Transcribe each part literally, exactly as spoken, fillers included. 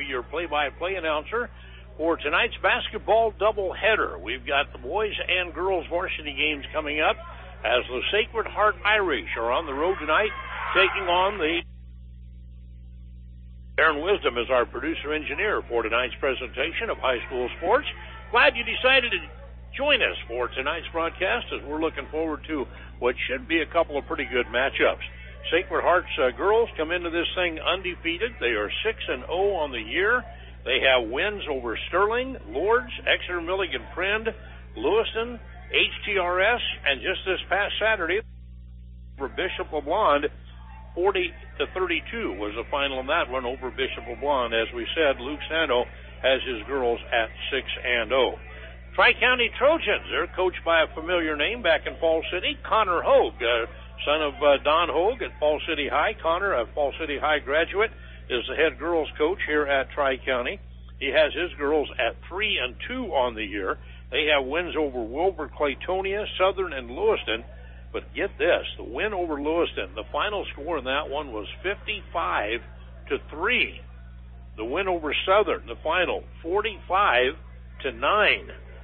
your play-by-play announcer for tonight's basketball doubleheader. We've got the boys and girls varsity games coming up as the Sacred Heart Irish are on the road tonight, taking on the... Aaron Wisdom is our producer-engineer for tonight's presentation of high school sports. Glad you decided to join us for tonight's broadcast as we're looking forward to what should be a couple of pretty good matchups. Sacred Heart's uh, girls come into this thing undefeated. They are six and oh on the year. They have wins over Sterling, Lourdes, Exeter Milligan Friend, Lewiston, H T R S, and just this past Saturday over Bishop LeBlond, forty to thirty-two was the final in that one over Bishop LeBlond. As we said, Luke Sando has his girls at six and oh. Tri-County Trojans, they're coached by a familiar name back in Falls City, Connor Hogue, uh, son of uh, Don Hogue at Falls City High. Connor, a Falls City High graduate, is the head girls coach here at Tri-County. He has his girls at three and two on the year. They have wins over Wilbur, Claytonia, Southern, and Lewiston. But get this, the win over Lewiston, the final score in that one was fifty-five to three. The win over Southern, the final, forty-five to nine.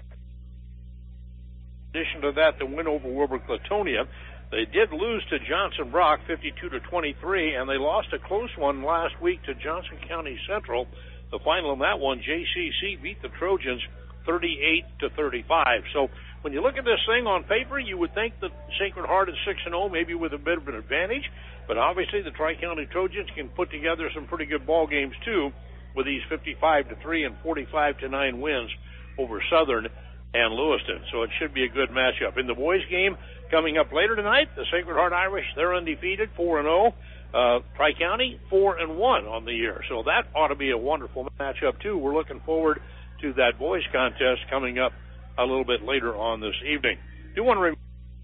In addition to that, the win over Wilbur, Claytonia. They did lose to Johnson Brock, fifty-two to twenty-three, and they lost a close one last week to Johnson County Central. The final in that one, J C C beat the Trojans thirty-eight to thirty-five. So when you look at this thing on paper, you would think that Sacred Heart is six and oh, maybe with a bit of an advantage. But obviously the Tri-County Trojans can put together some pretty good ball games too, with these fifty-five to three and forty-five to nine wins over Southern and Lewiston. So it should be a good matchup. In the boys game coming up later tonight, the Sacred Heart Irish, they're undefeated, four and oh. Uh, Tri-County, four and one on the year. So that ought to be a wonderful matchup too. We're looking forward to that boys contest coming up a little bit later on this evening. Do want to remember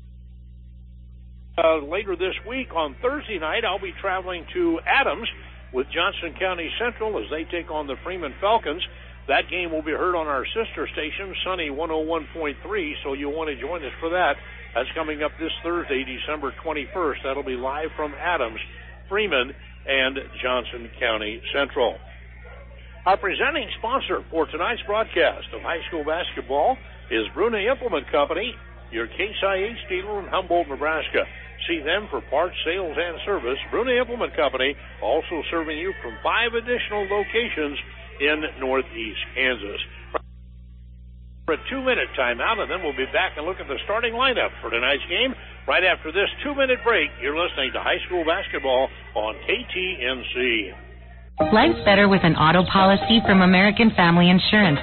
uh, later this week on Thursday night, I'll be traveling to Adams with Johnson County Central as they take on the Freeman Falcons. That game will be heard on our sister station, Sunny one oh one point three, so you'll want to join us for that. That's coming up this Thursday, December twenty-first. That'll be live from Adams, Freeman, and Johnson County Central. Our presenting sponsor for tonight's broadcast of high school basketball is Bruna Implement Company, your Case I H dealer in Humboldt, Nebraska. See them for parts, sales, and service. Bruna Implement Company, also serving you from five additional locations in northeast Kansas. For a two-minute timeout, and then we'll be back and look at the starting lineup for tonight's game. Right after this two-minute break, you're listening to high school basketball on K T N C. Life's better with an auto policy from American Family Insurance.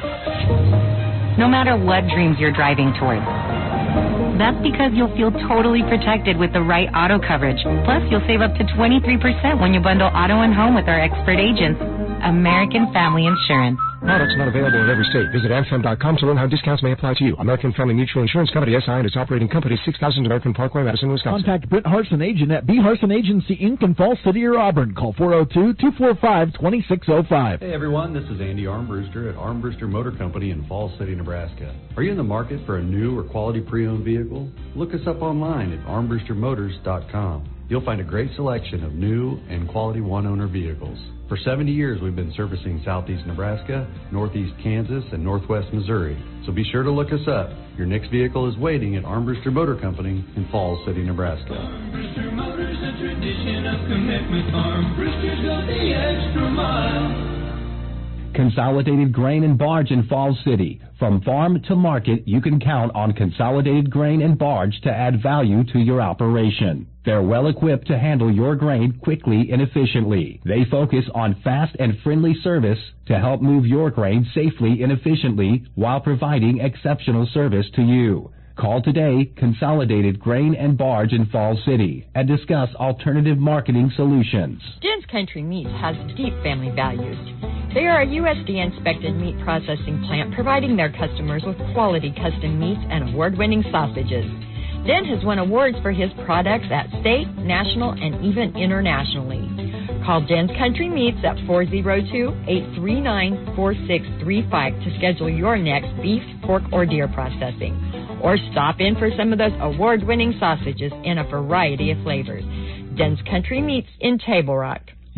No matter what dreams you're driving towards. That's because you'll feel totally protected with the right auto coverage. Plus, you'll save up to twenty-three percent when you bundle auto and home with our expert agents. American Family Insurance. Products not available in every state. Visit amfam dot com to learn how discounts may apply to you. American Family Mutual Insurance Company, S I and its operating company, six thousand American Parkway, Madison, Wisconsin. Contact Britt Harson Agent at B. Harson Agency, Incorporated in Falls City or Auburn. Call four oh two, two four five, two six oh five. Hey everyone, this is Andy Armbruster at Armbruster Motor Company in Falls City, Nebraska. Are you in the market for a new or quality pre-owned vehicle? Look us up online at armbruster motors dot com. You'll find a great selection of new and quality one-owner vehicles. For seventy years, we've been servicing southeast Nebraska, northeast Kansas, and northwest Missouri. So be sure to look us up. Your next vehicle is waiting at Armbruster Motor Company in Falls City, Nebraska. Armbruster Motors, a tradition of commitment. Armbruster's got the extra mile. Consolidated Grain and Barge in Falls City. From farm to market, you can count on Consolidated Grain and Barge to add value to your operation. They're well equipped to handle your grain quickly and efficiently. They focus on fast and friendly service to help move your grain safely and efficiently while providing exceptional service to you. Call today, Consolidated Grain and Barge in Falls City, and discuss alternative marketing solutions. Den's Country Meats has deep family values. They are a U S D A-inspected meat processing plant providing their customers with quality custom meats and award-winning sausages. Den has won awards for his products at state, national, and even internationally. Call Den's Country Meats at four oh two, eight three nine, four six three five to schedule your next beef, pork, or deer processing. Or stop in for some of those award-winning sausages in a variety of flavors. Den's Country Meats in Table Rock.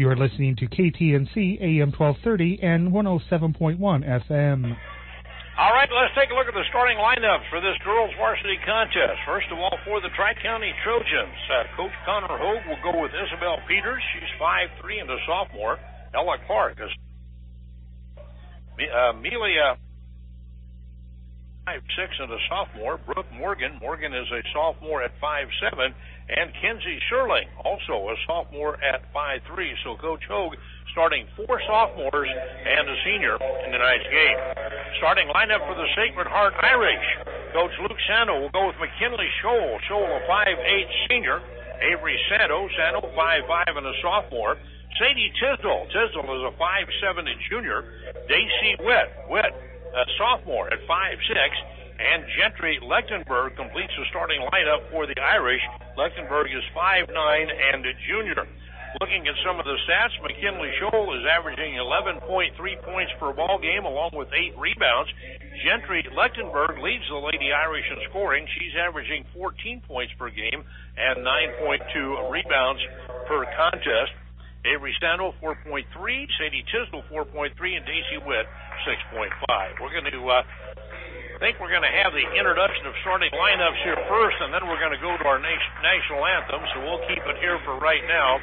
You are listening to K T N C A M twelve thirty and one oh seven point one F M. All right, let's take a look at the starting lineups for this girls' varsity contest. First of all, for the Tri-County Trojans, uh, Coach Connor Hogue will go with Isabel Peters. She's five three and a sophomore. Ella Clark is uh, Amelia five six and a sophomore. Brooke Morgan. Morgan is a sophomore at five seven. And Kenzie Sherling, also a sophomore at five three. So Coach Hogue starting four sophomores and a senior in tonight's game. Starting lineup for the Sacred Heart Irish. Coach Luke Sano will go with McKinley Scholl. Scholl, a five eight senior. Avery Sano. Sano, five five and a sophomore. Sadie Tisdall. Tisdall is a five seven junior. Daisy Witt. Witt, a sophomore at five six. And Gentry Lechtenberg completes the starting lineup for the Irish. Lechtenberg is five nine and a junior. Looking at some of the stats, McKinley Scholl is averaging eleven point three points per ball game along with eight rebounds. Gentry Lechtenberg leads the Lady Irish in scoring. She's averaging fourteen points per game and nine point two rebounds per contest. Avery Sando, four point three. Sadie Tisdall, four point three. And Daisy Witt, six point five. We're going to... Uh, I think we're going to have the introduction of starting lineups here first, and then we're going to go to our nation, national anthem, so we'll keep it here for right now.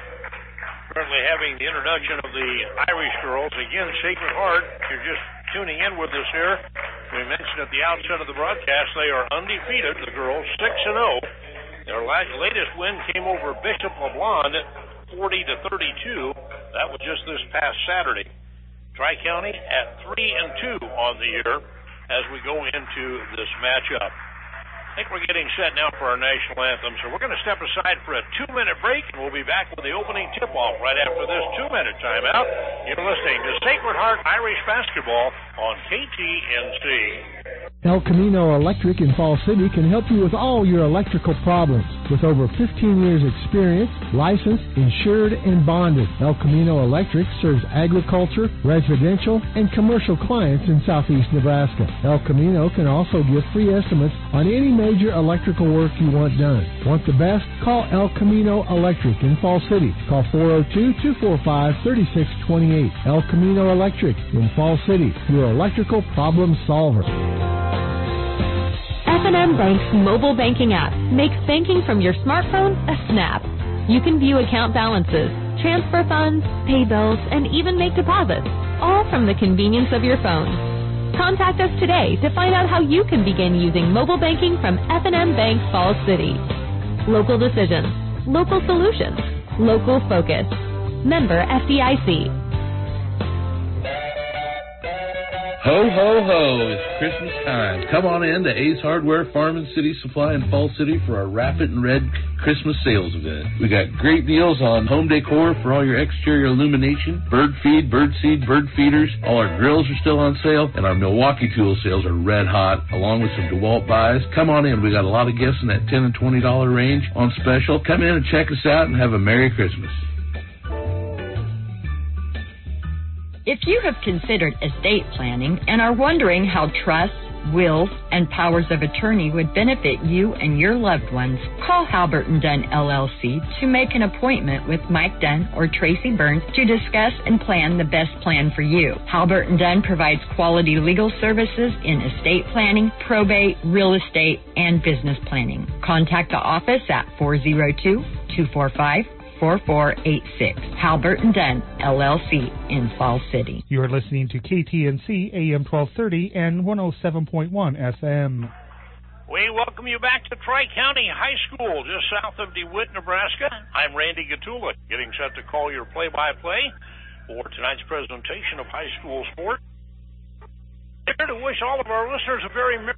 Currently having the introduction of the Irish girls. Again, Sacred Heart, if you're just tuning in with us here, we mentioned at the outset of the broadcast, they are undefeated, the girls, six and oh. Their latest win came over Bishop LeBlond, forty to thirty-two. That was just this past Saturday. Tri-County at three and two on the year as we go into this matchup. I think we're getting set now for our national anthem, so we're going to step aside for a two-minute break, and we'll be back with the opening tip-off right after this two-minute timeout. You're listening to Sacred Heart Irish Basketball on K T N C. El Camino Electric in Fall City can help you with all your electrical problems. With over fifteen years experience, licensed, insured, and bonded, El Camino Electric serves agriculture, residential, and commercial clients in southeast Nebraska. El Camino can also give free estimates on any major electrical work you want done. Want the best? Call El Camino Electric in Fall City. Call four oh two, two four five, three six two eight. El Camino Electric in Fall City, your electrical problem solver. F and M Bank's mobile banking app makes banking from your smartphone a snap. You can view account balances, transfer funds, pay bills, and even make deposits, all from the convenience of your phone. Contact us today to find out how you can begin using mobile banking from F and M Bank Falls City. Local decisions, local solutions, local focus. Member F D I C. Ho, ho, ho, it's Christmas time. Come on in to Ace Hardware Farm and City Supply in Fall City for our Rapid and Red Christmas sales event. We got great deals on home decor for all your exterior illumination, bird feed, bird seed, bird feeders. All our grills are still on sale, and our Milwaukee tool sales are red hot, along with some DeWalt buys. Come on in. We got a lot of gifts in that ten and twenty dollar range on special. Come in and check us out and have a Merry Christmas. If you have considered estate planning and are wondering how trusts, wills, and powers of attorney would benefit you and your loved ones, call Halbert and Dunn L L C to make an appointment with Mike Dunn or Tracy Burns to discuss and plan the best plan for you. Halbert and Dunn provides quality legal services in estate planning, probate, real estate, and business planning. Contact the office at four oh two, two four five, four four eight six. Halbert and Dunn, L L C in Fall City. You are listening to K T N C A M twelve thirty and one oh seven point one F M. We welcome you back to Tri-County High School, just south of DeWitt, Nebraska. I'm Randy Gatula, getting set to call your play-by-play for tonight's presentation of high school sport. Here to wish all of our listeners a very merry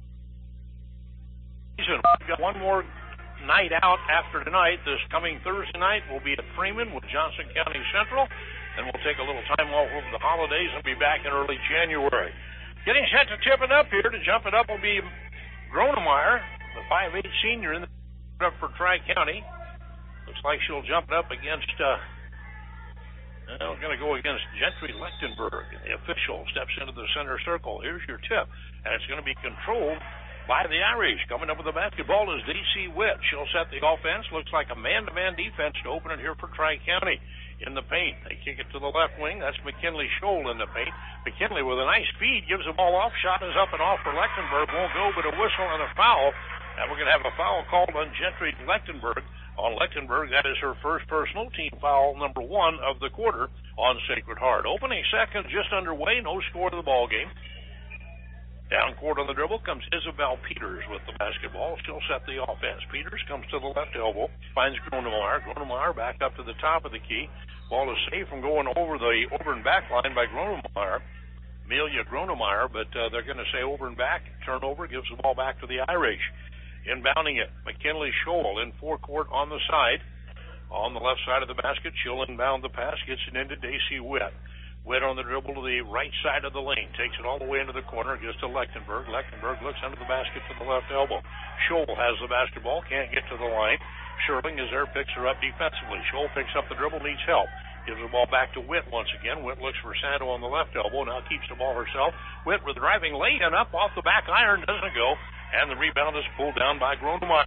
season. We've got one more night out after tonight. This coming Thursday night will be at Freeman with Johnson County Central, and we'll take a little time off over the holidays and be back in early January. Getting set to tip it up here, to jump it up will be Gronemeyer, the five eight senior in the up for Tri-County. Looks like she'll jump it up against uh well, we're going to go against Gentry Lechtenberg. The official steps into the center circle. Here's your tip, and it's going to be controlled by the Irish. Coming up with the basketball is D C Witt. She'll set the offense. Looks like a man-to-man defense to open it here for Tri-County. In the paint, they kick it to the left wing. That's McKinley Scholl in the paint. McKinley with a nice feed gives the ball off. Shot is up and off for Lechtenberg. Won't go, but a whistle and a foul. And we're going to have a foul called on Gentry Lechtenberg. On Lechtenberg, that is her first personal, team foul number one of the quarter on Sacred Heart. Opening seconds just underway. No score to the ball game. Down court on the dribble comes Isabel Peters with the basketball. She'll set the offense. Peters comes to the left elbow, finds Gronemeyer. Gronemeyer back up to the top of the key. Ball is saved from going over the over and back line by Gronemeyer, Amelia Gronemeyer, but uh, they're going to say over and back. Turnover gives the ball back to the Irish. Inbounding it, McKinley Scholl in forecourt on the side. On the left side of the basket, she'll inbound the pass, gets it into Daisy Witt. Witt on the dribble to the right side of the lane. Takes it all the way into the corner. Gives to Lechtenberg. Lechtenberg looks under the basket to the left elbow. Scholl has the basketball. Can't get to the line. Sherling is there. Picks her up defensively. Scholl picks up the dribble. Needs help. Gives the ball back to Witt once again. Witt looks for Santo on the left elbow. Now keeps the ball herself. Witt with driving lane and up off the back iron. Doesn't go. And the rebound is pulled down by Gronemeyer.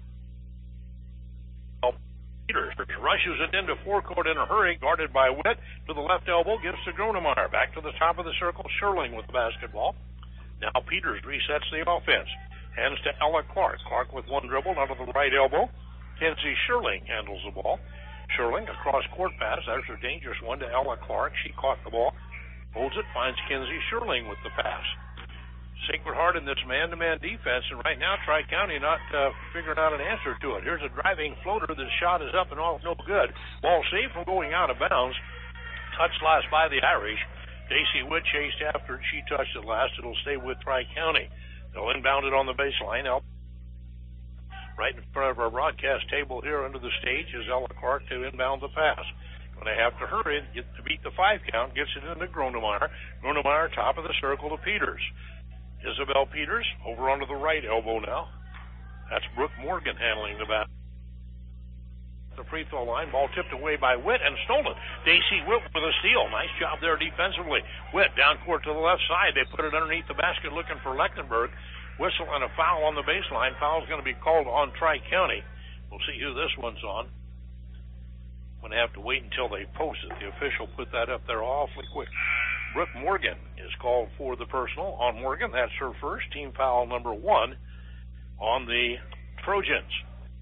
Peters rushes it into forecourt in a hurry, guarded by Witt to the left elbow, gives to Gronemeyer. Back to the top of the circle, Sherling with the basketball. Now Peters resets the offense. Hands to Ella Clark. Clark with one dribble out of the right elbow. Kenzie Sherling handles the ball. Sherling, a cross-court pass. There's a dangerous one to Ella Clark. She caught the ball. Holds it, finds Kenzie Sherling with the pass. Sacred Heart in this man-to-man defense, and right now Tri-County not uh, figuring out an answer to it. Here's a driving floater. The shot is up and off, no good. Ball saved from going out of bounds. Touch last by the Irish. Daisy Witt chased after it. She touched it last. It'll stay with Tri-County. They'll inbound it on the baseline. Right in front of our broadcast table here under the stage is Ella Clark to inbound the pass. Going to have to hurry get to beat the five count. Gets it into Gronemeyer. Gronemeyer top of the circle to Peters. Isabel Peters over onto the right elbow now. That's Brooke Morgan handling the bat. The free throw line. Ball tipped away by Witt and stolen. Daisy Witt with a steal. Nice job there defensively. Witt down court to the left side. They put it underneath the basket looking for Lechtenberg. Whistle and a foul on the baseline. Foul's going to be called on Tri-County. We'll see who this one's on. I'm going to have to wait until they post it. The official put that up there awfully quick. Brooke Morgan is called for the personal on Morgan. That's her first team foul number one on the Trojans.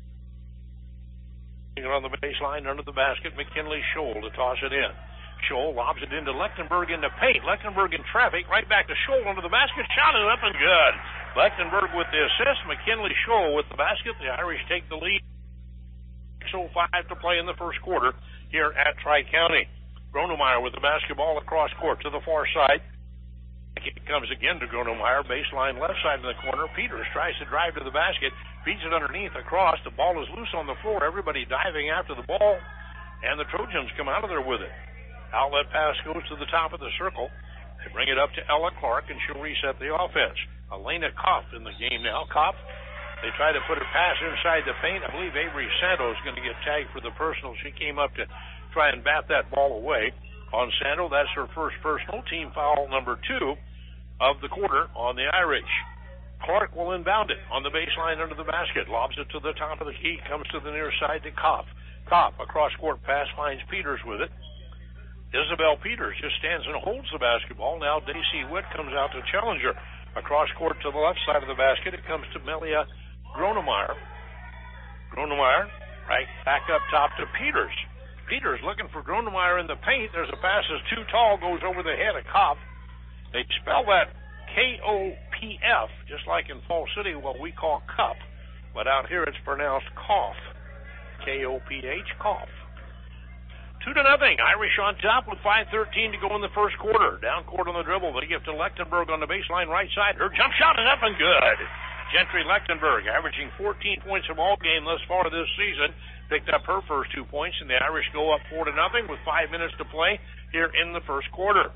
On the baseline under the basket, McKinley Scholl to toss it in. Scholl lobs it into Lechtenberg in the paint. Lechtenberg in traffic, right back to Scholl under the basket. Shot is up and good. Lechtenberg with the assist. McKinley Scholl with the basket. The Irish take the lead. six oh five to play in the first quarter here at Tri-County. Gronemeyer with the basketball across court to the far side. It comes again to Gronemeyer, baseline left side of the corner. Peters tries to drive to the basket, feeds it underneath across. The ball is loose on the floor. Everybody diving after the ball, and the Trojans come out of there with it. Outlet pass goes to the top of the circle. They bring it up to Ella Clark, and she'll reset the offense. Elena Kopp in the game now. Kopp, they try to put a pass inside the paint. I believe Avery Santo is going to get tagged for the personal. She came up to try and bat that ball away on Santo. That's her first personal, team foul number two of the quarter on the Irish. Clark will inbound it on the baseline under the basket. Lobs it to the top of the key. Comes to the near side to Kopp. Kopp, a cross-court pass, finds Peters with it. Isabel Peters just stands and holds the basketball. Now Daisy Witt comes out to challenge her. Across court to the left side of the basket. It comes to Melia Gronemeyer. Gronemeyer, right back up top to Peters. Peters looking for Gronemeyer in the paint. There's a pass that's too tall, goes over the head of Kopp. They spell that K O P F, just like in Falls City, what we call cup. But out here it's pronounced cough. K O P H, cough. Two to nothing. Irish on top with five thirteen to go in the first quarter. Down court on the dribble. They give to Lechtenberg on the baseline right side. Her jump shot is up and good. Gentry Lechtenberg averaging fourteen points a ball game thus far this season. Picked up her first two points, and the Irish go up four to nothing with five minutes to play here in the first quarter.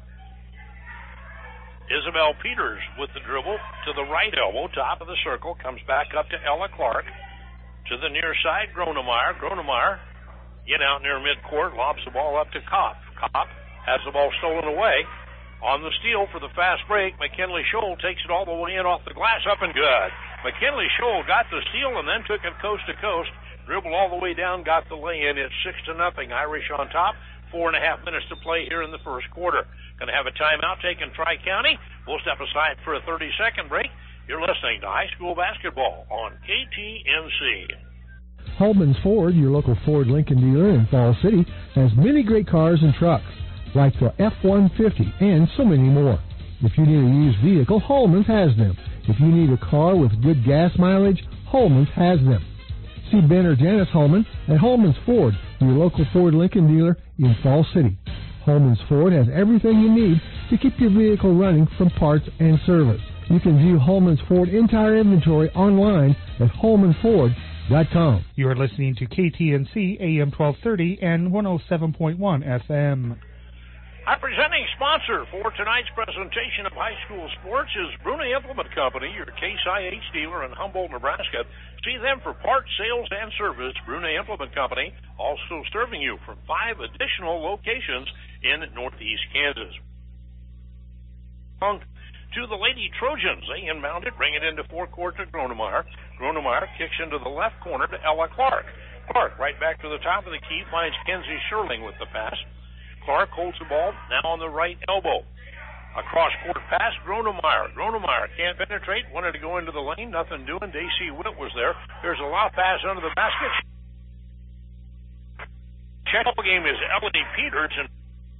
Isabel Peters with the dribble to the right elbow, top of the circle, comes back up to Ella Clark. To the near side, Gronemeyer. Gronemeyer in out near midcourt, lobs the ball up to Kopp. Kopp has the ball stolen away. On the steal for the fast break, McKinley Scholl takes it all the way in off the glass, up and good. McKinley Scholl got the steal and then took it coast to coast. Dribbled all the way down, got the lay-in. It's six to nothing. Irish on top. Four and a half minutes to play here in the first quarter. Going to have a timeout taken Tri-County. We'll step aside for a thirty-second break. You're listening to high school basketball on K T N C. Holman's Ford, your local Ford Lincoln dealer in Falls City, has many great cars and trucks, like the F one fifty and so many more. If you need a used vehicle, Holman's has them. If you need a car with good gas mileage, Holman's has them. See Ben or Janice Holman at Holman's Ford, your local Ford Lincoln dealer in Falls City. Holman's Ford has everything you need to keep your vehicle running from parts and service. You can view Holman's Ford entire inventory online at holman ford dot com. You are listening to K T N C A M twelve thirty and one oh seven point one F M. Our presenting sponsor for tonight's presentation of high school sports is Bruni Implement Company, your Case I H dealer in Humboldt, Nebraska. See them for parts, sales, and service. Bruni Implement Company, also serving you from five additional locations in northeast Kansas. On to the Lady Trojans. They inbound it, bring it into forecourt to Gronemeyer. Gronemeyer kicks into the left corner to Ella Clark. Clark right back to the top of the key, finds Kenzie Sherling with the pass. Clark holds the ball now on the right elbow. A cross-court pass, Gronemeyer. Gronemeyer can't penetrate, wanted to go into the lane, nothing doing. Daisy Witt was there. There's a lob pass under the basket. Check ball game is Elodie Peters and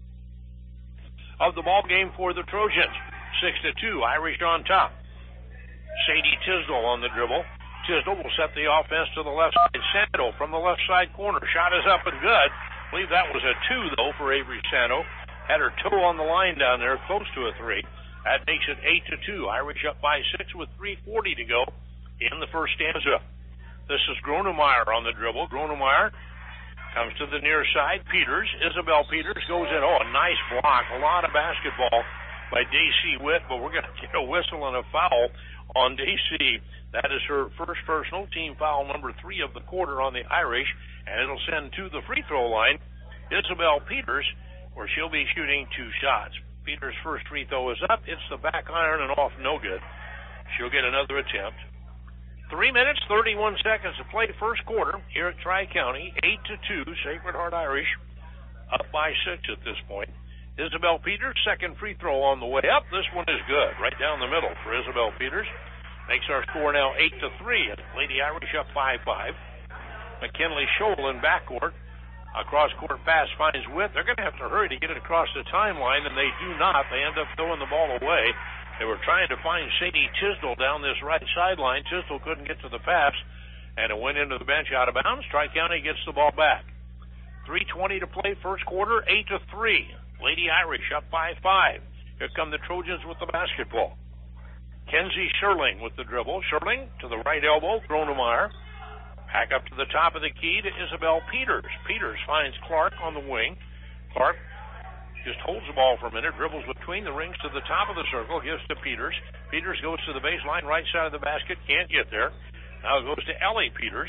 of the ball game for the Trojans. Six to two, Irish on top. Sadie Tisdall on the dribble. Tisdall will set the offense to the left side. Sando from the left side corner. Shot is up and good. I believe that was a two, though, for Avery Sando. Had her toe on the line down there, close to a three. That makes it eight to two. Irish up by six with three forty to go in the first stanza. This is Gronemeyer on the dribble. Gronemeyer comes to the near side. Peters, Isabel Peters goes in. Oh, a nice block. A lot of basketball by Daisy Witt, but we're going to get a whistle and a foul on Daisy. That is her first personal, team foul number three of the quarter on the Irish, and it'll send to the free throw line Isabel Peters, where she'll be shooting two shots. Peters' first free throw is up. It's the back iron and off, no good. She'll get another attempt. Three minutes, thirty-one seconds to play first quarter here at Tri-County. Eight to two, Sacred Heart Irish up by six at this point. Isabel Peters, second free throw on the way up. This one is good, right down the middle for Isabel Peters. Makes our score now eight to three. And Lady Irish up five five. McKinley Scholl in backcourt. A cross-court pass finds Witt. They're going to have to hurry to get it across the timeline, and they do not. They end up throwing the ball away. They were trying to find Sadie Tisdall down this right sideline. Tisdall couldn't get to the pass, and it went into the bench out of bounds. Tri-County gets the ball back. three twenty to play first quarter, eight to three. Lady Irish up by five. Here come the Trojans with the basketball. Kenzie Sherling with the dribble. Sherling to the right elbow. Gronemeyer. Back up to the top of the key to Isabel Peters. Peters finds Clark on the wing. Clark just holds the ball for a minute, dribbles between the rings to the top of the circle, gives to Peters. Peters goes to the baseline, right side of the basket, can't get there. Now it goes to Ellie Peters.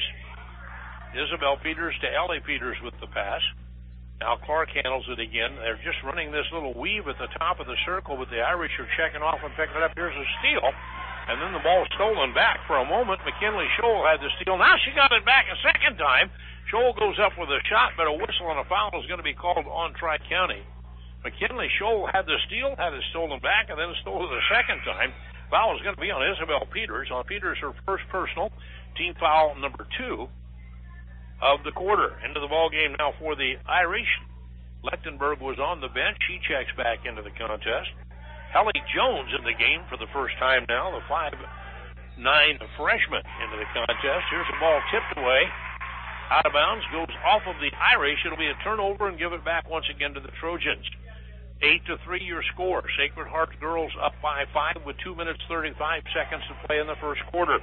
Isabel Peters to Ellie Peters with the pass. Now Clark handles it again. They're just running this little weave at the top of the circle, but the Irish are checking off and picking it up. Here's a steal. And then the ball stolen back for a moment. McKinley Scholl had the steal. Now she got it back a second time. Scholl goes up with a shot, but a whistle and a foul is going to be called on Tri-County. McKinley Scholl had the steal, had it stolen back, and then stole it a second time. Foul is going to be on Isabel Peters. On Peters, her first personal, team foul number two of the quarter. Into the ball game now for the Irish. Lechtenberg was on the bench. She checks back into the contest. Hallie Jones in the game for the first time now, the five nine freshman into the contest. Here's the ball tipped away. Out of bounds, goes off of the Irish. It'll be a turnover and give it back once again to the Trojans. Eight to three your score. Sacred Heart girls up by five with two minutes thirty-five seconds to play in the first quarter.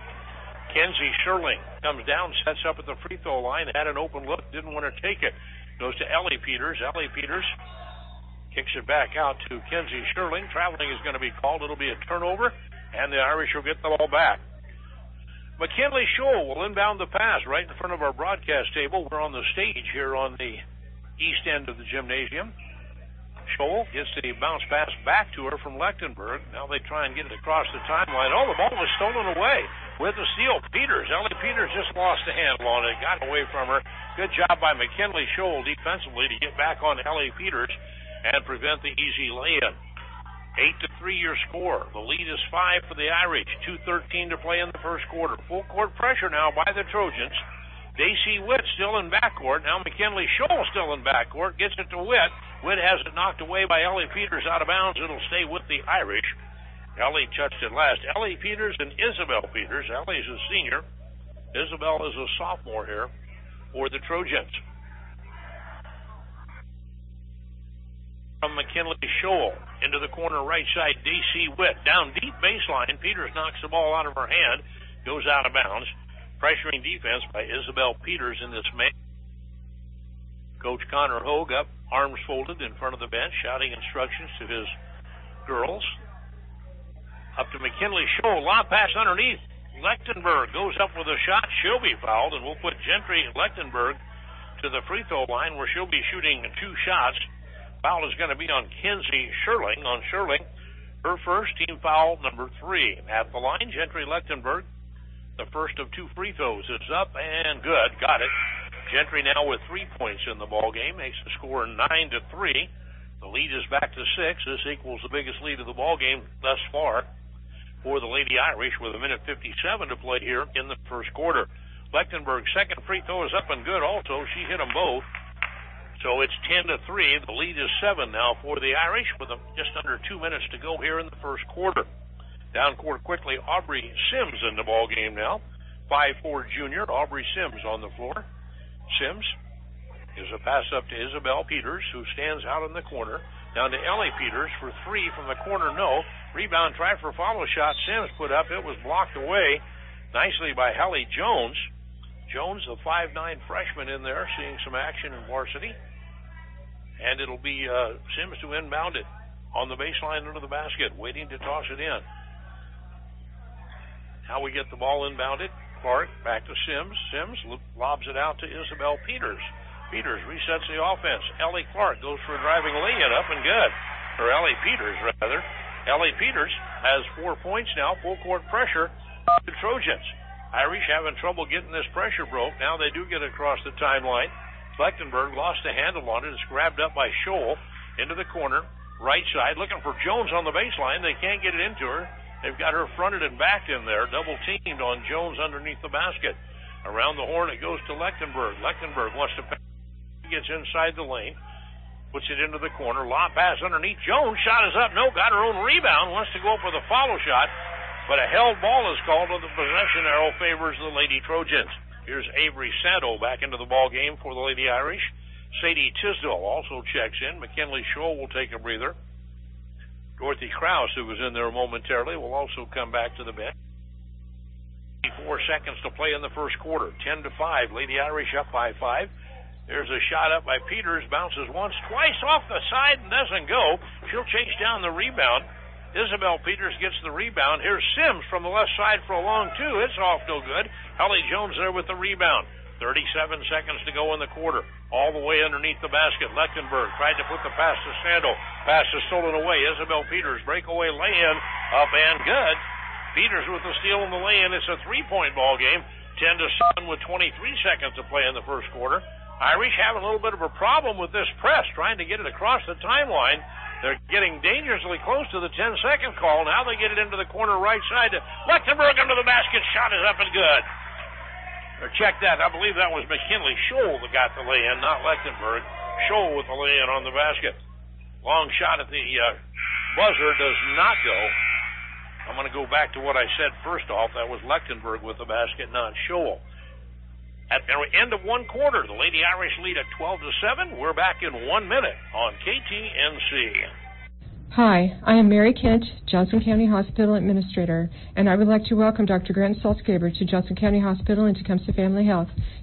Kenzie Sherling comes down, sets up at the free throw line, had an open look, didn't want to take it. Goes to Ellie Peters. Ellie Peters kicks it back out to Kenzie Sherling. Traveling is going to be called. It'll be a turnover, and the Irish will get the ball back. McKinley Scholl will inbound the pass right in front of our broadcast table. We're on the stage here on the east end of the gymnasium. Scholl gets the bounce pass back to her from Lechtenberg. Now they try and get it across the timeline. Oh, the ball was stolen away with the steal. Peters, Ellie Peters just lost the handle on it, got away from her. Good job by McKinley Scholl defensively to get back on Ellie Peters and prevent the easy lay-in. Eight to three your score. The lead is five for the Irish. two thirteen to play in the first quarter. Full court pressure now by the Trojans. Daisy Witt still in backcourt. Now McKinley Scholl still in backcourt. Gets it to Witt. Witt has it knocked away by Ellie Peters out of bounds. It'll stay with the Irish. Ellie touched it last. Ellie Peters and Isabel Peters. Ellie's a senior. Isabel is a sophomore here for the Trojans. From McKinley Scholl into the corner right side, D C Witt down deep baseline. Peters knocks the ball out of her hand, goes out of bounds. Pressuring defense by Isabel Peters in this match. Coach Connor Hogue up, arms folded in front of the bench, shouting instructions to his girls. Up to McKinley Scholl, lob pass underneath. Lechtenberg goes up with a shot. She'll be fouled, and we'll put Gentry Lechtenberg to the free throw line where she'll be shooting two shots. Foul is going to be on Kinsey Sherling. On Sherling, her first, team foul number three. At the line, Gentry Lechtenberg, the first of two free throws, is up and good. Got it. Gentry now with three points in the ball game, makes the score nine to three. The lead is back to six. This equals the biggest lead of the ball game thus far for the Lady Irish with a minute fifty-seven to play here in the first quarter. Lechtenberg's second free throw is up and good also. She hit them both. So it's ten to three. The lead is seven now for the Irish with just under two minutes to go here in the first quarter. Down court quickly, Aubrey Sims in the ball game now. five four junior, Aubrey Sims on the floor. Sims is a pass up to Isabel Peters, who stands out in the corner. Down to Ellie Peters for three from the corner, no. Rebound try for follow shot. Sims put up. It was blocked away nicely by Hallie Jones. Jones, the five nine freshman in there, seeing some action in varsity. And it'll be uh, Sims to inbound it on the baseline under the basket, waiting to toss it in. How we get the ball inbounded. Clark back to Sims. Sims lobs it out to Isabel Peters. Peters resets the offense. Ellie Clark goes for a driving lay-in, up and good. Or Ellie Peters, rather. Ellie Peters has four points now, full court pressure to the Trojans. Irish having trouble getting this pressure broke. Now they do get across the timeline. Lechtenberg lost the handle on it. It's grabbed up by Scholl into the corner, right side, looking for Jones on the baseline. They can't get it into her. They've got her fronted and backed in there, double teamed on Jones underneath the basket. Around the horn it goes to Lechtenberg. Lechtenberg wants to pass. He gets inside the lane, puts it into the corner. Lob pass underneath. Jones, shot is up. No, got her own rebound. Wants to go up with a follow shot, but a held ball is called, and the possession arrow favors the Lady Trojans. Here's Avery Santo back into the ball game for the Lady Irish. Sadie Tisdall also checks in. McKinley Scholl will take a breather. Dorothy Krause, who was in there momentarily, will also come back to the bench. Four seconds to play in the first quarter. Ten to five. Lady Irish up by five. There's a shot up by Peters. Bounces once, twice off the side and doesn't go. She'll chase down the rebound. Isabel Peters gets the rebound. Here's Sims from the left side for a long two. It's off no good. Hallie Jones there with the rebound. thirty-seven seconds to go in the quarter. All the way underneath the basket. Lechtenberg tried to put the pass to Sando. Pass is stolen away. Isabel Peters, breakaway lay-in, up and good. Peters with the steal in the lay-in. It's a three-point ball game. ten to seven with twenty-three seconds to play in the first quarter. Irish having a little bit of a problem with this press, trying to get it across the timeline. They're getting dangerously close to the ten-second call. Now they get it into the corner right side. Lechtenberg under the basket. Shot is up and good. Or check that. I believe that was McKinley Scholl that got the lay-in, not Lechtenberg. Scholl with the lay-in on the basket. Long shot at the uh, buzzer does not go. I'm going to go back to what I said first off. That was Lechtenberg with the basket, not Scholl. At the end of one quarter, the Lady Irish lead at twelve to seven. We're back in one minute on K T N C. Hi, I am Mary Kent, Johnson County Hospital Administrator, and I would like to welcome Doctor Grant Saltzgaber to Johnson County Hospital and Tecumseh Family Health.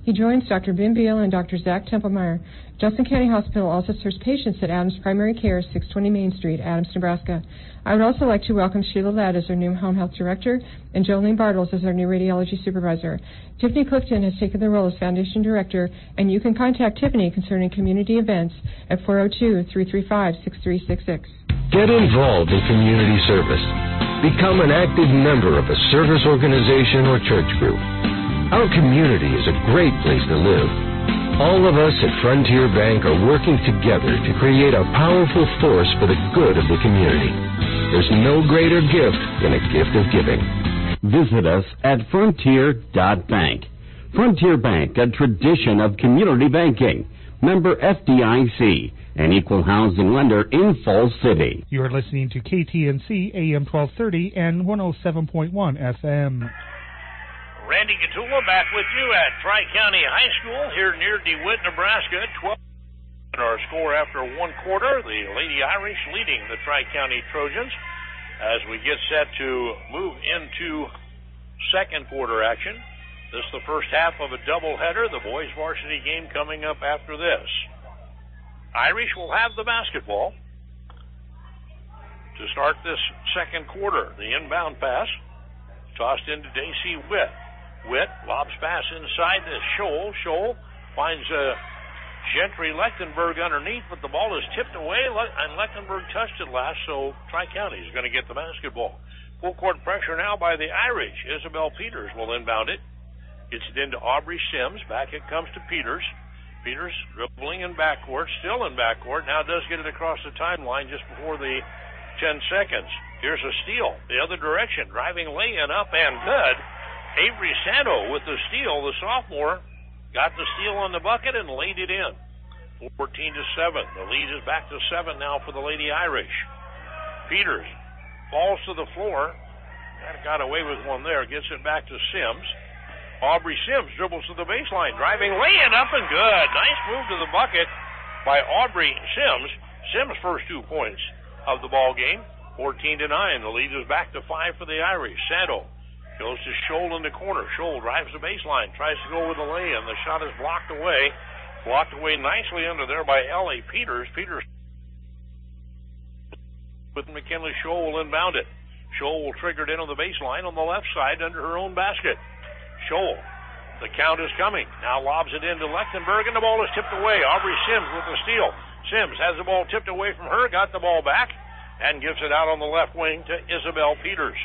He joins Doctor Ben Beal and Doctor Zach Templemeyer. Johnson County Hospital also serves patients at Adams Primary Care, six twenty Main Street, Adams, Nebraska. I would also like to welcome Sheila Ladd as our new Home Health Director and Jolene Bartles as our new Radiology Supervisor. Tiffany Clifton has taken the role as Foundation Director, and you can contact Tiffany concerning community events at four oh two, three three five, six three six six. Get involved in community service. Become an active member of a service organization or church group. Our community is a great place to live. All of us at Frontier Bank are working together to create a powerful force for the good of the community. There's no greater gift than a gift of giving. Visit us at frontier dot bank. Frontier Bank, a tradition of community banking. Member F D I C, an equal housing lender in Falls City. You are listening to K T N C A M twelve thirty and one oh seven point one F M. Randy Gatula back with you at Tri-County High School here near DeWitt, Nebraska. twelve our score after one quarter. The Lady Irish leading the Tri-County Trojans as we get set to move into second quarter action. This is the first half of a doubleheader. The boys varsity game coming up after this. Irish will have the basketball to start this second quarter. The inbound pass tossed into Daisy Witt. Witt lobs pass inside the Scholl. Scholl finds uh, Gentry Lechtenberg underneath, but the ball is tipped away, and Lechtenberg touched it last, so Tri-County is going to get the basketball. Full court pressure now by the Irish. Isabel Peters will inbound it. Gets it into Aubrey Sims. Back it comes to Peters. Peters dribbling in backcourt, still in backcourt. Now does get it across the timeline just before the ten seconds. Here's a steal the other direction. Driving lay-in up and good. Avery Santo with the steal. The sophomore got the steal on the bucket and laid it in. fourteen to seven. The lead is back to seven now for the Lady Irish. Peters falls to the floor. Got away with one there. Gets it back to Sims. Aubrey Sims dribbles to the baseline. Driving lay-in up and good. Nice move to the bucket by Aubrey Sims. Sims' first two points of the ball game. fourteen to nine. The lead is back to five for the Irish. Santo goes to Scholl in the corner. Scholl drives the baseline, tries to go with the lay-in. The shot is blocked away. Blocked away nicely under there by Ellie Peters. Peters with McKinley. Scholl will inbound it. Scholl will trigger it in on the baseline on the left side under her own basket. Scholl, the count is coming. Now lobs it into Lechtenberg, and the ball is tipped away. Aubrey Sims with the steal. Sims has the ball tipped away from her, got the ball back, and gives it out on the left wing to Isabel Peters.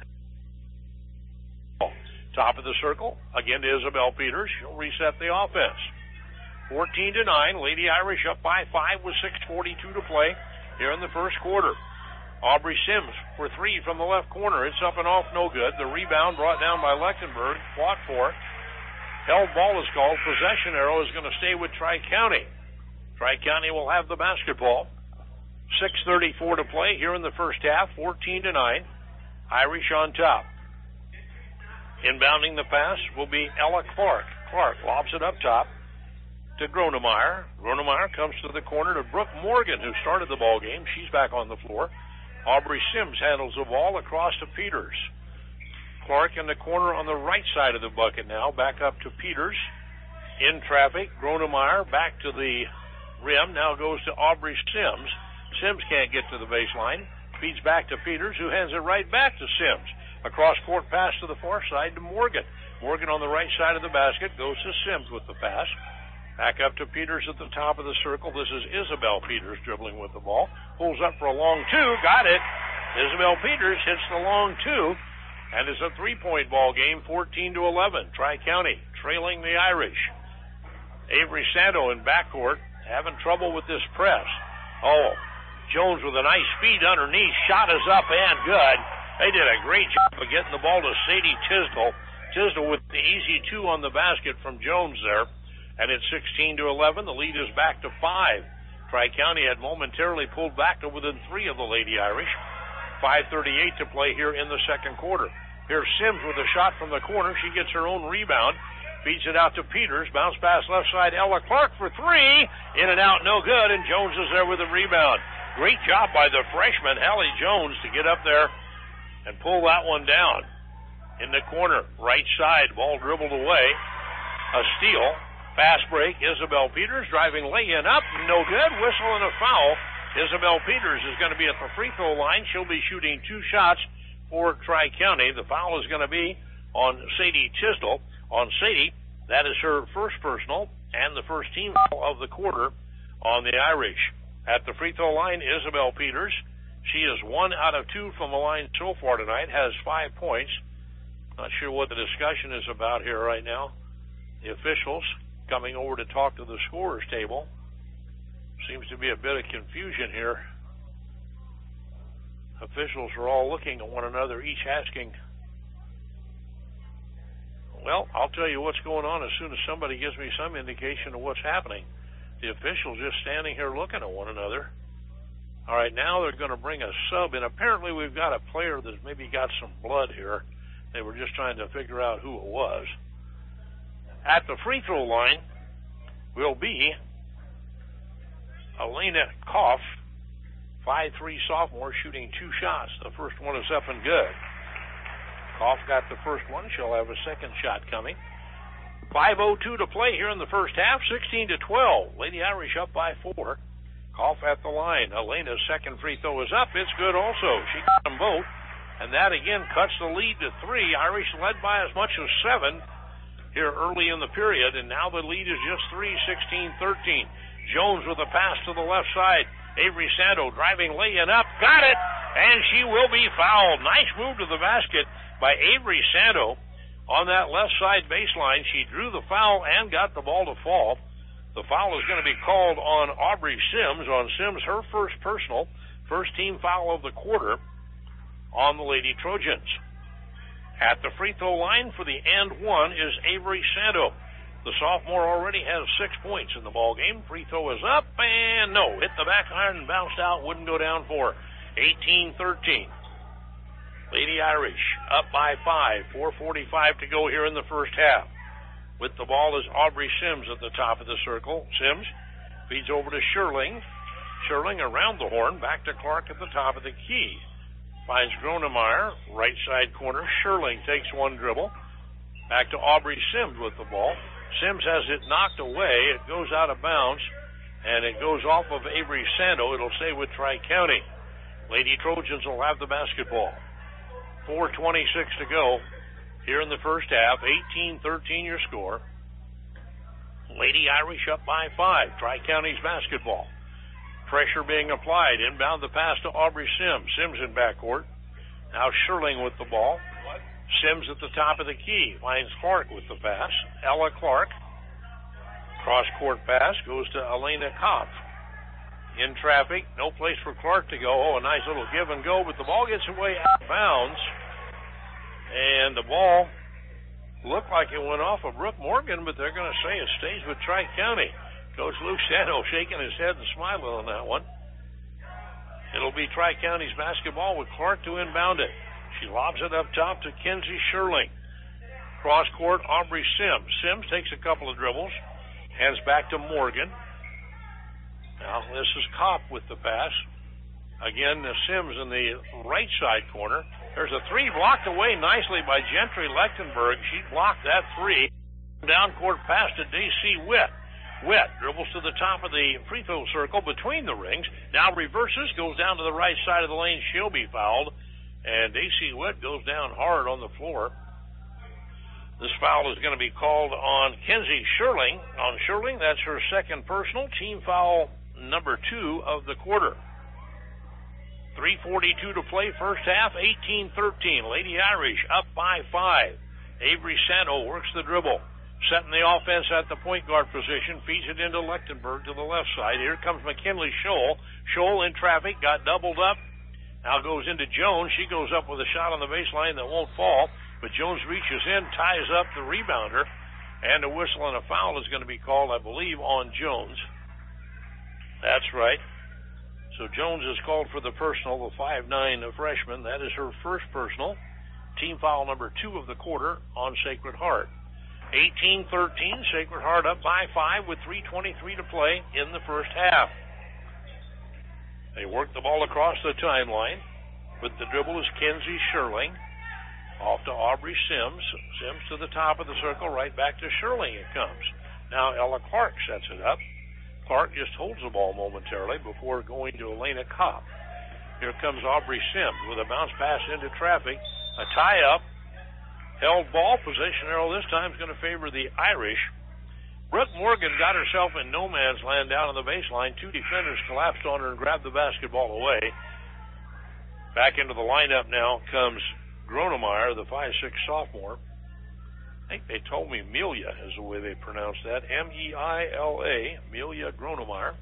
Top of the circle, again to Isabel Peters. She'll reset the offense. fourteen to nine, Lady Irish up by five with six forty-two to play here in the first quarter. Aubrey Sims for three from the left corner. It's up and off, no good. The rebound brought down by Lechtenberg, fought for. Held ball is called. Possession arrow is going to stay with Tri-County. Tri-County will have the basketball. six thirty-four to play here in the first half, fourteen to nine. Irish on top. Inbounding the pass will be Ella Clark. Clark lobs it up top to Gronemeyer. Gronemeyer comes to the corner to Brooke Morgan, who started the ball game. She's back on the floor. Aubrey Sims handles the ball across to Peters. Clark in the corner on the right side of the bucket now. Back up to Peters. In traffic. Gronemeyer back to the rim. Now goes to Aubrey Sims. Sims can't get to the baseline. Feeds back to Peters, who hands it right back to Sims. Across court pass to the far side to Morgan. Morgan on the right side of the basket goes to Sims with the pass. Back up to Peters at the top of the circle. This is Isabel Peters dribbling with the ball. Pulls up for a long two. Got it. Isabel Peters hits the long two. And it's a three-point ball game, fourteen to eleven. Tri-County trailing the Irish. Avery Santo in backcourt having trouble with this press. Oh, Jones with a nice feed underneath. Shot is up and good. They did a great job of getting the ball to Sadie Tisdale. Tisdale with the easy two on the basket from Jones there. And it's sixteen to eleven. The lead is back to five. Tri-County had momentarily pulled back to within three of the Lady Irish. five thirty-eight to play here in the second quarter. Here's Sims with a shot from the corner. She gets her own rebound. Feeds it out to Peters. Bounce pass left side. Ella Clark for three. In and out, no good. And Jones is there with a rebound. Great job by the freshman, Hallie Jones, to get up there and pull that one down. In the corner, right side, ball dribbled away. a steal. Fast break, Isabel Peters driving lay-in up, no good. Whistle and a foul. Isabel Peters is going to be at the free throw line. She'll be shooting two shots for Tri-County. The foul is going to be on Sadie Tisdall. On Sadie, that is her first personal and the first team foul of the quarter on the Irish. At the free throw line, Isabel Peters. She is one out of two from the line so far tonight, has five points. Not sure what the discussion is about here right now. The officials coming over to talk to the scorers table. Seems to be a bit of confusion here. Officials are all looking at one another, each asking. Well, I'll tell you what's going on as soon as somebody gives me some indication of what's happening. The officials just standing here looking at one another. All right, now they're going to bring a sub in. Apparently we've got a player that's maybe got some blood here. They were just trying to figure out who it was. At the free throw line will be Elena Koff, five three sophomore, shooting two shots. The first one is up and good. Koff got the first one. She'll have a second shot coming. five oh two to play here in the first half, sixteen to twelve. Lady Irish up by four. Koff at the line. Elena's second free throw is up. It's good also. She got them both. And that again cuts the lead to three. Irish led by as much as seven here early in the period. And now the lead is just three, sixteen thirteen. Jones with a pass to the left side. Avery Santo driving, laying up. Got it! And she will be fouled. Nice move to the basket by Avery Santo on that left side baseline. She drew the foul and got the ball to fall. The foul is going to be called on Aubrey Sims. On Sims, her first personal, first team foul of the quarter on the Lady Trojans. At the free throw line for the and one is Avery Santo. The sophomore already has six points in the ball game. Free throw is up, and no, hit the back iron and bounced out. Wouldn't go down for eighteen thirteen. Lady Irish up by five. four forty-five to go here in the first half. With the ball is Aubrey Sims at the top of the circle. Sims feeds over to Sherling. Sherling around the horn, back to Clark at the top of the key. Finds Gronemeyer, right side corner. Sherling takes one dribble. Back to Aubrey Sims with the ball. Sims has it knocked away. It goes out of bounds, and it goes off of Avery Santo. It'll stay with Tri-County. Lady Trojans will have the basketball. four twenty-six to go here in the first half. eighteen thirteen your score. Lady Irish up by five. Tri-County's basketball. Pressure being applied. Inbound the pass to Aubrey Sims. Sims in backcourt. Now Sherling with the ball. Sims at the top of the key. Finds Clark with the pass. Ella Clark. Cross-court pass goes to Elena Kopp. In traffic. No place for Clark to go. Oh, a nice little give and go, but the ball gets away out of bounds. And the ball looked like it went off of Brooke Morgan, but they're going to say it stays with Tri-County. Coach Luke Santo shaking his head and smiling on that one. It'll be Tri-County's basketball with Clark to inbound it. She lobs it up top to Kenzie Sherling. Cross court, Aubrey Sims. Sims takes a couple of dribbles. Hands back to Morgan. Now this is Kopp with the pass. Again, the Sims in the right side corner. There's a three blocked away nicely by Gentry Lechtenberg. She blocked that three. Down court pass to D C Witt. Witt dribbles to the top of the free throw circle between the rings. Now reverses, goes down to the right side of the lane. She'll be fouled. And D C Witt goes down hard on the floor. This foul is going to be called on Kenzie Sherling. On Sherling, that's her second personal. Team foul number two of the quarter. three forty-two to play, first half, eighteen thirteen. Lady Irish up by five. Avery Santo works the dribble. Setting the offense at the point guard position, feeds it into Lechtenberg to the left side. Here comes McKinley Scholl. Scholl in traffic, got doubled up. Now goes into Jones. She goes up with a shot on the baseline that won't fall, but Jones reaches in, ties up the rebounder, and a whistle and a foul is going to be called, I believe, on Jones. That's right. So Jones is called for the personal, the five nine freshman. That is her first personal. Team foul number two of the quarter on Sacred Heart. eighteen thirteen, Sacred Heart up by five with three twenty-three to play in the first half. They work the ball across the timeline. With the dribble is Kenzie Sherling. Off to Aubrey Sims. Sims to the top of the circle, right back to Shirley it comes. Now Ella Clark sets it up. Clark just holds the ball momentarily before going to Elena Kopp. Here comes Aubrey Sims with a bounce pass into traffic. A tie-up. Held ball. Possession arrow this time is going to favor the Irish. Brooke Morgan got herself in no man's land down on the baseline. Two defenders collapsed on her and grabbed the basketball away. Back into the lineup now comes Gronemeyer, the five six sophomore. I think they told me Amelia is the way they pronounce that. M E I L A, Amelia Gronemeyer.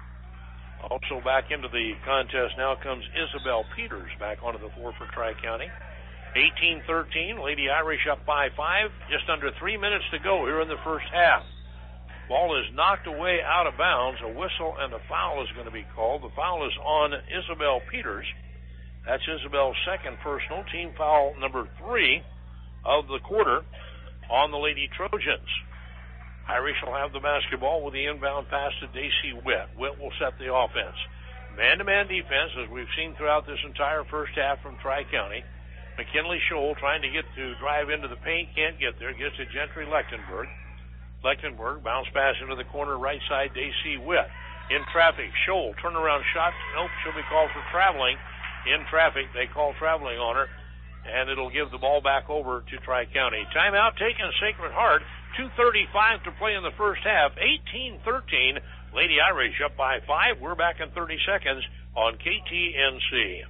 Also back into the contest now comes Isabel Peters back onto the floor for Tri-County. eighteen thirteen, Lady Irish up by five. Just under three minutes to go here in the first half. Ball is knocked away out of bounds. A whistle and a foul is going to be called. The foul is on Isabel Peters. That's Isabel's second personal, team foul number three of the quarter on the Lady Trojans. Irish will have the basketball with the inbound pass to Daisy Witt. Witt will set the offense. Man-to-man defense, as we've seen throughout this entire first half from Tri-County. McKinley Scholl trying to get to drive into the paint, can't get there. Gets to Gentry Lechtenberg. Lechtenberg, bounce pass into the corner, right side, Daisy Witt. In traffic, Scholl, turnaround shot. Nope, she'll be called for traveling. In traffic, they call traveling on her, and it'll give the ball back over to Tri-County. Timeout taken, Sacred Heart. two thirty-five to play in the first half. eighteen thirteen, Lady Irish up by five. We're back in thirty seconds on K T N C.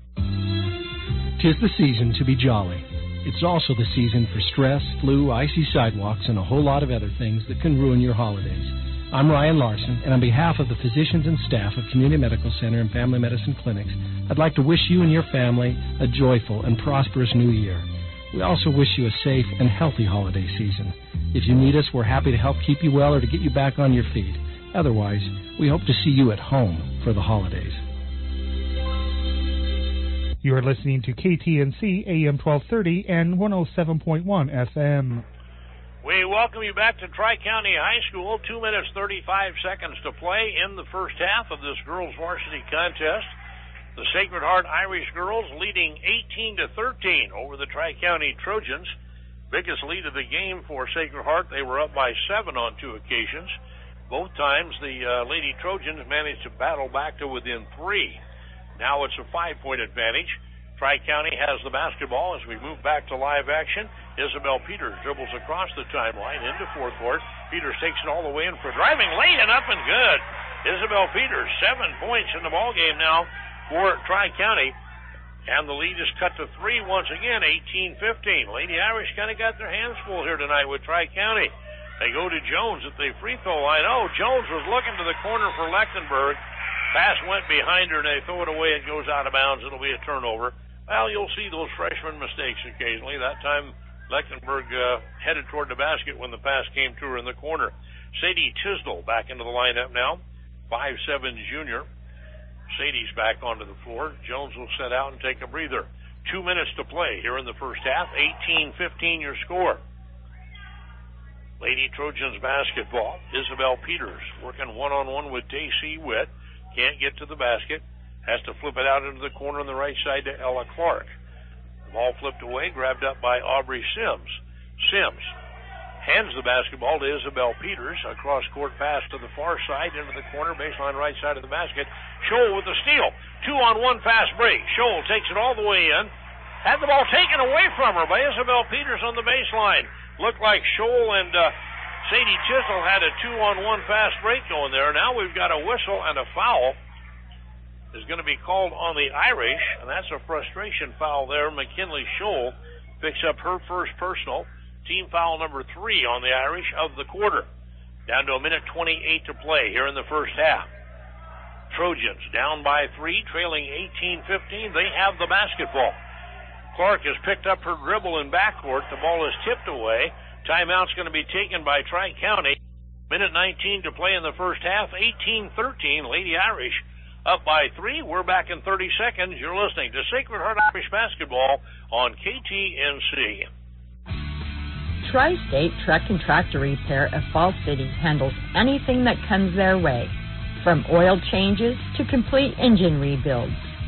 'Tis the season to be jolly. It's also the season for stress, flu, icy sidewalks, and a whole lot of other things that can ruin your holidays. I'm Ryan Larson, and on behalf of the physicians and staff of Community Medical Center and Family Medicine Clinics, I'd like to wish you and your family a joyful and prosperous new year. We also wish you a safe and healthy holiday season. If you need us, we're happy to help keep you well or to get you back on your feet. Otherwise, we hope to see you at home for the holidays. You are listening to K T N C A M twelve thirty and one oh seven point one F M. We welcome you back to Tri-County High School. Two minutes, thirty-five seconds to play in the first half of this girls' varsity contest. The Sacred Heart Irish girls leading eighteen to thirteen over the Tri-County Trojans. Biggest lead of the game for Sacred Heart. They were up by seven on two occasions. Both times the uh, Lady Trojans managed to battle back to within three. Now it's a five-point advantage. Tri-County has the basketball as we move back to live action. Isabel Peters dribbles across the timeline into fourth court. Peters takes it all the way in for driving late and up and good. Isabel Peters, seven points in the ballgame now for Tri-County. And the lead is cut to three once again, eighteen fifteen. Lady Irish kind of got their hands full here tonight with Tri-County. They go to Jones at the free throw line. Oh, Jones was looking to the corner for Lechtenberg. Pass went behind her, and they throw it away. It goes out of bounds. It'll be a turnover. Well, you'll see those freshman mistakes occasionally. That time, Lechtenberg uh, headed toward the basket when the pass came to her in the corner. Sadie Tisdall back into the lineup now, five seven junior. Sadie's back onto the floor. Jones will set out and take a breather. Two minutes to play here in the first half. eighteen fifteen your score. Lady Trojans basketball. Isabel Peters working one-on-one with Daisy Witt. Can't get to the basket. Has to flip it out into the corner on the right side to Ella Clark. The ball flipped away, grabbed up by Aubrey Sims. Sims hands the basketball to Isabel Peters. A cross-court pass to the far side into the corner, baseline right side of the basket. Scholl with the steal. Two-on-one fast break. Scholl takes it all the way in. Had the ball taken away from her by Isabel Peters on the baseline. Looked like Scholl and uh, Sadie Tisdall had a two-on-one fast break going there. Now we've got a whistle and a foul is going to be called on the Irish, and that's a frustration foul there. McKinley Scholl picks up her first personal. Team foul number three on the Irish of the quarter. Down to a minute twenty-eight to play here in the first half. Trojans down by three, trailing eighteen fifteen. They have the basketball. Clark has picked up her dribble in backcourt. The ball is tipped away. Timeout's going to be taken by Tri-County. Minute nineteen to play in the first half. eighteen thirteen, Lady Irish up by three. We're back in thirty seconds. You're listening to Sacred Heart Irish Basketball on K T N C. Tri-State Truck and Tractor Repair of Falls City handles anything that comes their way, from oil changes to complete engine rebuilds.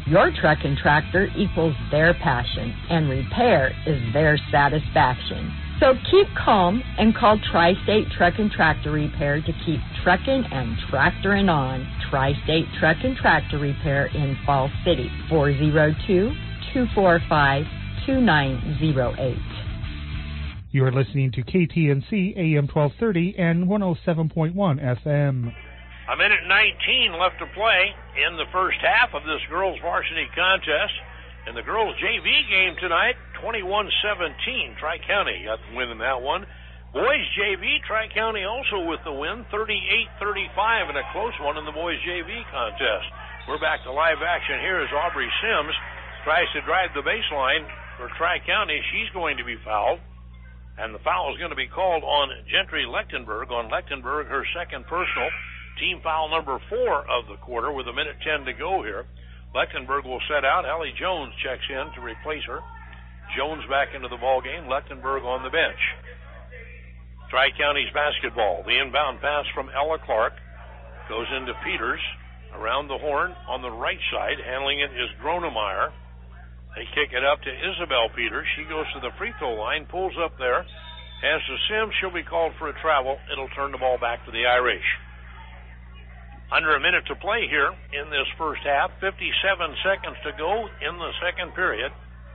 Your truck and tractor equals their passion, and repair is their satisfaction. So keep calm and call Tri-State Truck and Tractor Repair to keep trucking and tractoring on. Tri-State Truck and Tractor Repair in Falls City, four oh two, two four five, two nine oh eight. You are listening to K T N C A M twelve thirty and one oh seven point one F M. A minute nineteen left to play in the first half of this girls varsity contest. In the girls J V game tonight, twenty-one seventeen, Tri-County got the win in that one. Boys J V, Tri-County also with the win, thirty-eight thirty-five, and a close one in the boys J V contest. We're back to live action here as Aubrey Sims tries to drive the baseline for Tri-County. She's going to be fouled, and the foul is going to be called on Gentry Lechtenberg. On Lechtenberg, her second personal, team foul number four of the quarter with a minute ten to go here. Lechtenberg will set out. Allie Jones checks in to replace her. Jones back into the ball game. Lechtenberg on the bench. Tri-County's basketball. The inbound pass from Ella Clark goes into Peters around the horn on the right side. Handling it is Gronemeyer. They kick it up to Isabel Peters. She goes to the free throw line, pulls up there, hands to Sims. She'll be called for a travel. It'll turn the ball back to the Irish. Under a minute to play here in this first half. fifty-seven seconds to go in the second period.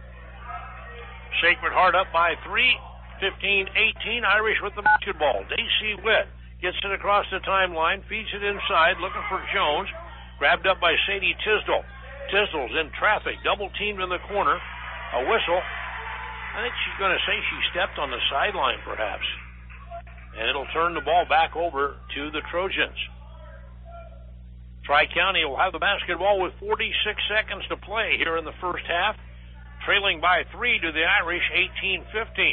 Sacred Heart up by three. fifteen eighteen. Irish with the basketball. Daisy Witt gets it across the timeline. Feeds it inside. Looking for Jones. Grabbed up by Sadie Tisdall. Tisdall's in traffic. Double teamed in the corner. A whistle. I think she's going to say she stepped on the sideline perhaps. And it'll turn the ball back over to the Trojans. Tri-County will have the basketball with forty-six seconds to play here in the first half, trailing by three to the Irish, eighteen fifteen.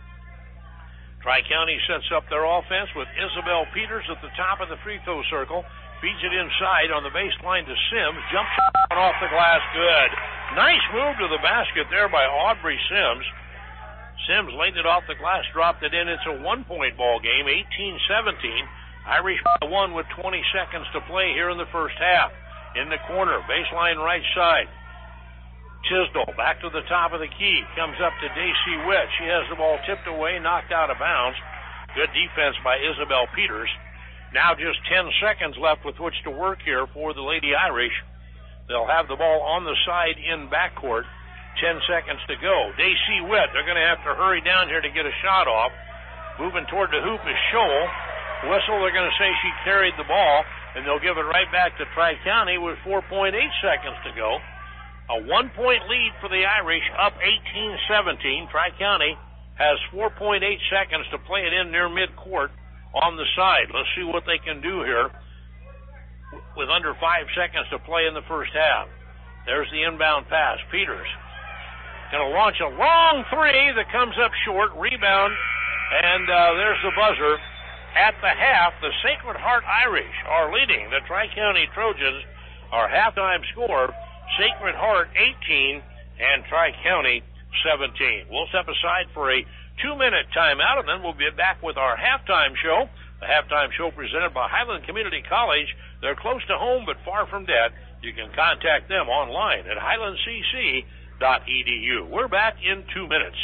Tri-County sets up their offense with Isabel Peters at the top of the free throw circle, feeds it inside on the baseline to Sims, jump shot off the glass, good. Nice move to the basket there by Aubrey Sims. Sims laid it off the glass, dropped it in. It's a one-point ball game, eighteen seventeen. Irish by one with twenty seconds to play here in the first half. In the corner, baseline right side. Tisdall back to the top of the key. Comes up to Daisy Witt. She has the ball tipped away, knocked out of bounds. Good defense by Isabel Peters. Now just ten seconds left with which to work here for the Lady Irish. They'll have the ball on the side in backcourt. Ten seconds to go. Daisy Witt, they're going to have to hurry down here to get a shot off. Moving toward the hoop is Scholl. Whistle, they're going to say she carried the ball, and they'll give it right back to Tri-County with four point eight seconds to go. A one-point lead for the Irish, up eighteen seventeen. Tri-County has four point eight seconds to play it in near midcourt on the side. Let's see what they can do here with under five seconds to play in the first half. There's the inbound pass. Peters going to launch a long three that comes up short. Rebound, and uh, there's the buzzer. At the half, the Sacred Heart Irish are leading the Tri-County Trojans. Our halftime score, Sacred Heart eighteen and Tri-County seventeen. We'll step aside for a two-minute timeout, and then we'll be back with our halftime show. The halftime show presented by Highland Community College. They're close to home but far from debt. You can contact them online at highland c c dot e d u. We're back in two minutes.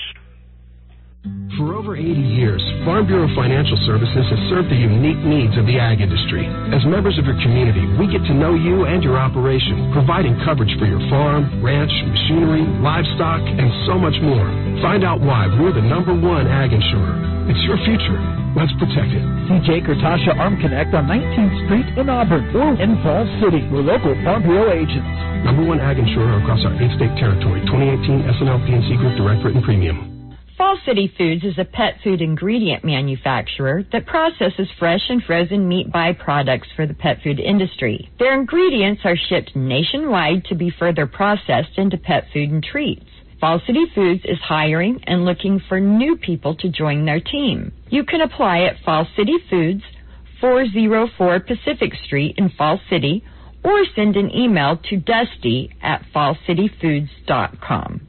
For over eighty years, Farm Bureau Financial Services has served the unique needs of the ag industry. As members of your community, we get to know you and your operation, providing coverage for your farm, ranch, machinery, livestock, and so much more. Find out why we're the number one ag insurer. It's your future. Let's protect it. See Jake or Tasha Arm Connect on nineteenth Street in Auburn or in Falls City. We're local Farm Bureau agents. Number one ag insurer across our eight-state territory. twenty eighteen S N L P N C Group Direct Written Premium. Falls City Foods is a pet food ingredient manufacturer that processes fresh and frozen meat byproducts for the pet food industry. Their ingredients are shipped nationwide to be further processed into pet food and treats. Falls City Foods is hiring and looking for new people to join their team. You can apply at Falls City Foods, four oh four Pacific Street in Falls City, or send an email to dusty at falls city foods dot com.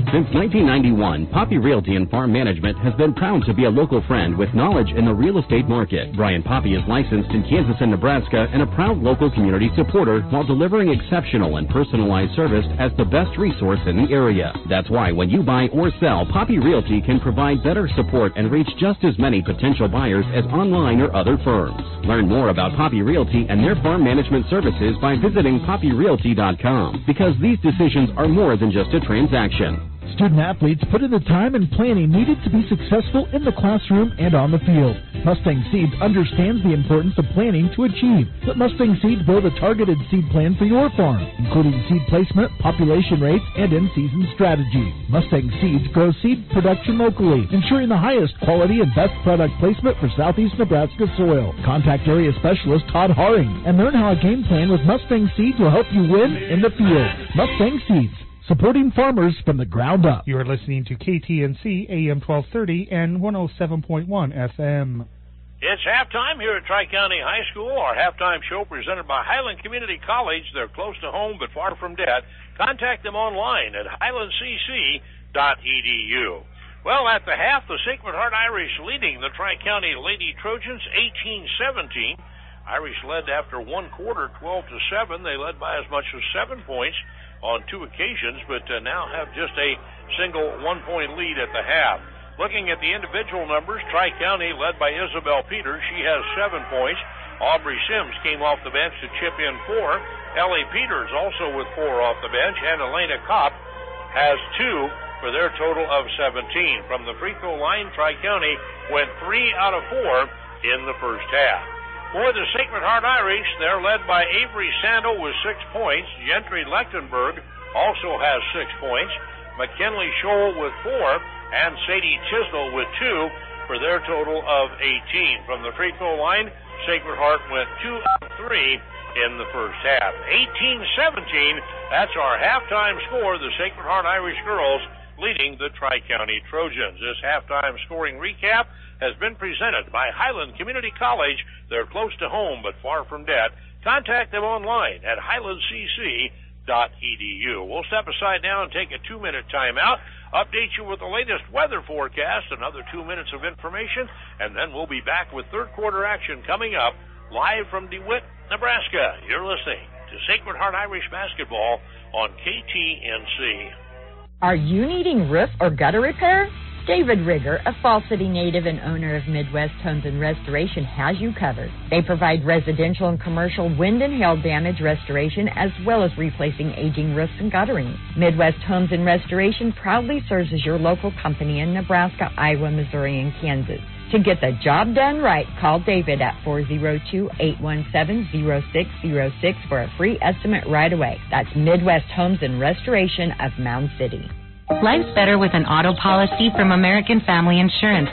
Since nineteen ninety-one, Poppy Realty and Farm Management has been proud to be a local friend with knowledge in the real estate market. Brian Poppy is licensed in Kansas and Nebraska and a proud local community supporter while delivering exceptional and personalized service as the best resource in the area. That's why when you buy or sell, Poppy Realty can provide better support and reach just as many potential buyers as online or other firms. Learn more about Poppy Realty and their farm management services by visiting poppy realty dot com, because these decisions are more than just a transaction. Student athletes put in the time and planning needed to be successful in the classroom and on the field. Mustang Seeds understands the importance of planning to achieve. Let Mustang Seeds build a targeted seed plan for your farm, including seed placement, population rates, and in-season strategies. Mustang Seeds grows seed production locally, ensuring the highest quality and best product placement for southeast Nebraska soil. Contact area specialist Todd Haring and learn how a game plan with Mustang Seeds will help you win in the field. Mustang Seeds, supporting farmers from the ground up. You are listening to K T N C A M twelve thirty and one oh seven point one F M. It's halftime here at Tri-County High School. Our halftime show presented by Highland Community College. They're close to home but far from debt. Contact them online at highland c c dot e d u. Well, at the half, the Sacred Heart Irish leading the Tri-County Lady Trojans eighteen seventeen. Irish led after one quarter, twelve to seven. They led by as much as seven points on two occasions, but uh, now have just a single one-point lead at the half. Looking at the individual numbers, Tri-County led by Isabel Peters. She has seven points. Aubrey Sims came off the bench to chip in four. Ellie Peters also with four off the bench, and Elena Kopp has two for their total of seventeen. From the free throw line, Tri-County went three out of four in the first half. For the Sacred Heart Irish, they're led by Avery Sandel with six points. Gentry Lechtenberg also has six points. McKinley Scholl with four, and Sadie Tisdall with two for their total of eighteen. From the free throw line, Sacred Heart went two out of three in the first half. eighteen seventeen, that's our halftime score. The Sacred Heart Irish girls leading the Tri-County Trojans. This halftime scoring recap has been presented by Highland Community College. They're close to home but far from debt. Contact them online at highland c c dot e d u. We'll step aside now and take a two-minute timeout, update you with the latest weather forecast, another two minutes of information, and then we'll be back with third quarter action coming up live from DeWitt, Nebraska. You're listening to Sacred Heart Irish Basketball on K T N C. Are you needing roof or gutter repair? David Rigger, a Fall City native and owner of Midwest Homes and Restoration, has you covered. They provide residential and commercial wind and hail damage restoration as well as replacing aging roofs and guttering. Midwest Homes and Restoration proudly serves as your local company in Nebraska, Iowa, Missouri, and Kansas. To get the job done right, call David at four oh two, eight one seven, oh six oh six for a free estimate right away. That's Midwest Homes and Restoration of Mound City. Life's better with an auto policy from American Family Insurance.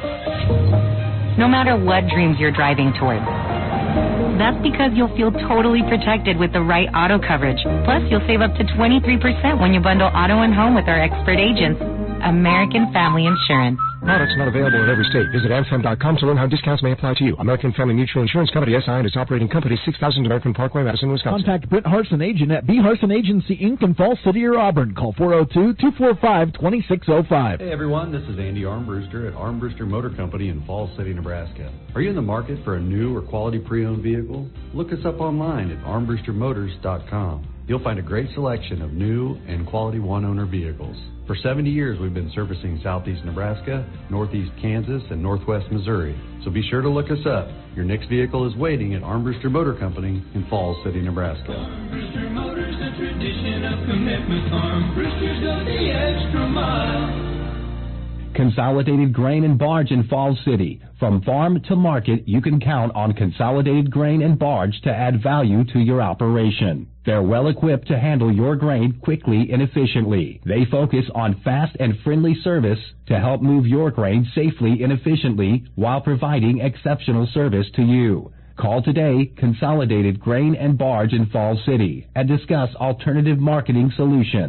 No matter what dreams you're driving toward. That's because you'll feel totally protected with the right auto coverage. Plus, you'll save up to twenty-three percent when you bundle auto and home with our expert agents. American Family Insurance. Products not available in every state. Visit amfam dot com to learn how discounts may apply to you. American Family Mutual Insurance Company, S I and its operating company, six thousand American Parkway, Madison, Wisconsin. Contact Britt Harson, agent at B. Harson Agency, Incorporated in Falls City or Auburn. Call four oh two, two four five, two six oh five. Hey everyone, this is Andy Armbruster at Armbruster Motor Company in Falls City, Nebraska. Are you in the market for a new or quality pre-owned vehicle? Look us up online at armbruster motors dot com. You'll find a great selection of new and quality one-owner vehicles. For seventy years, we've been servicing southeast Nebraska, northeast Kansas, and northwest Missouri. So be sure to look us up. Your next vehicle is waiting at Armbruster Motor Company in Falls City, Nebraska. Armbruster Motors, a tradition of commitment. Armbrusters go the extra mile. Consolidated Grain and Barge in Falls City. From farm to market, you can count on Consolidated Grain and Barge to add value to your operation. They're well equipped to handle your grain quickly and efficiently. They focus on fast and friendly service to help move your grain safely and efficiently while providing exceptional service to you. Call today, Consolidated Grain and Barge in Falls City, and discuss alternative marketing solutions.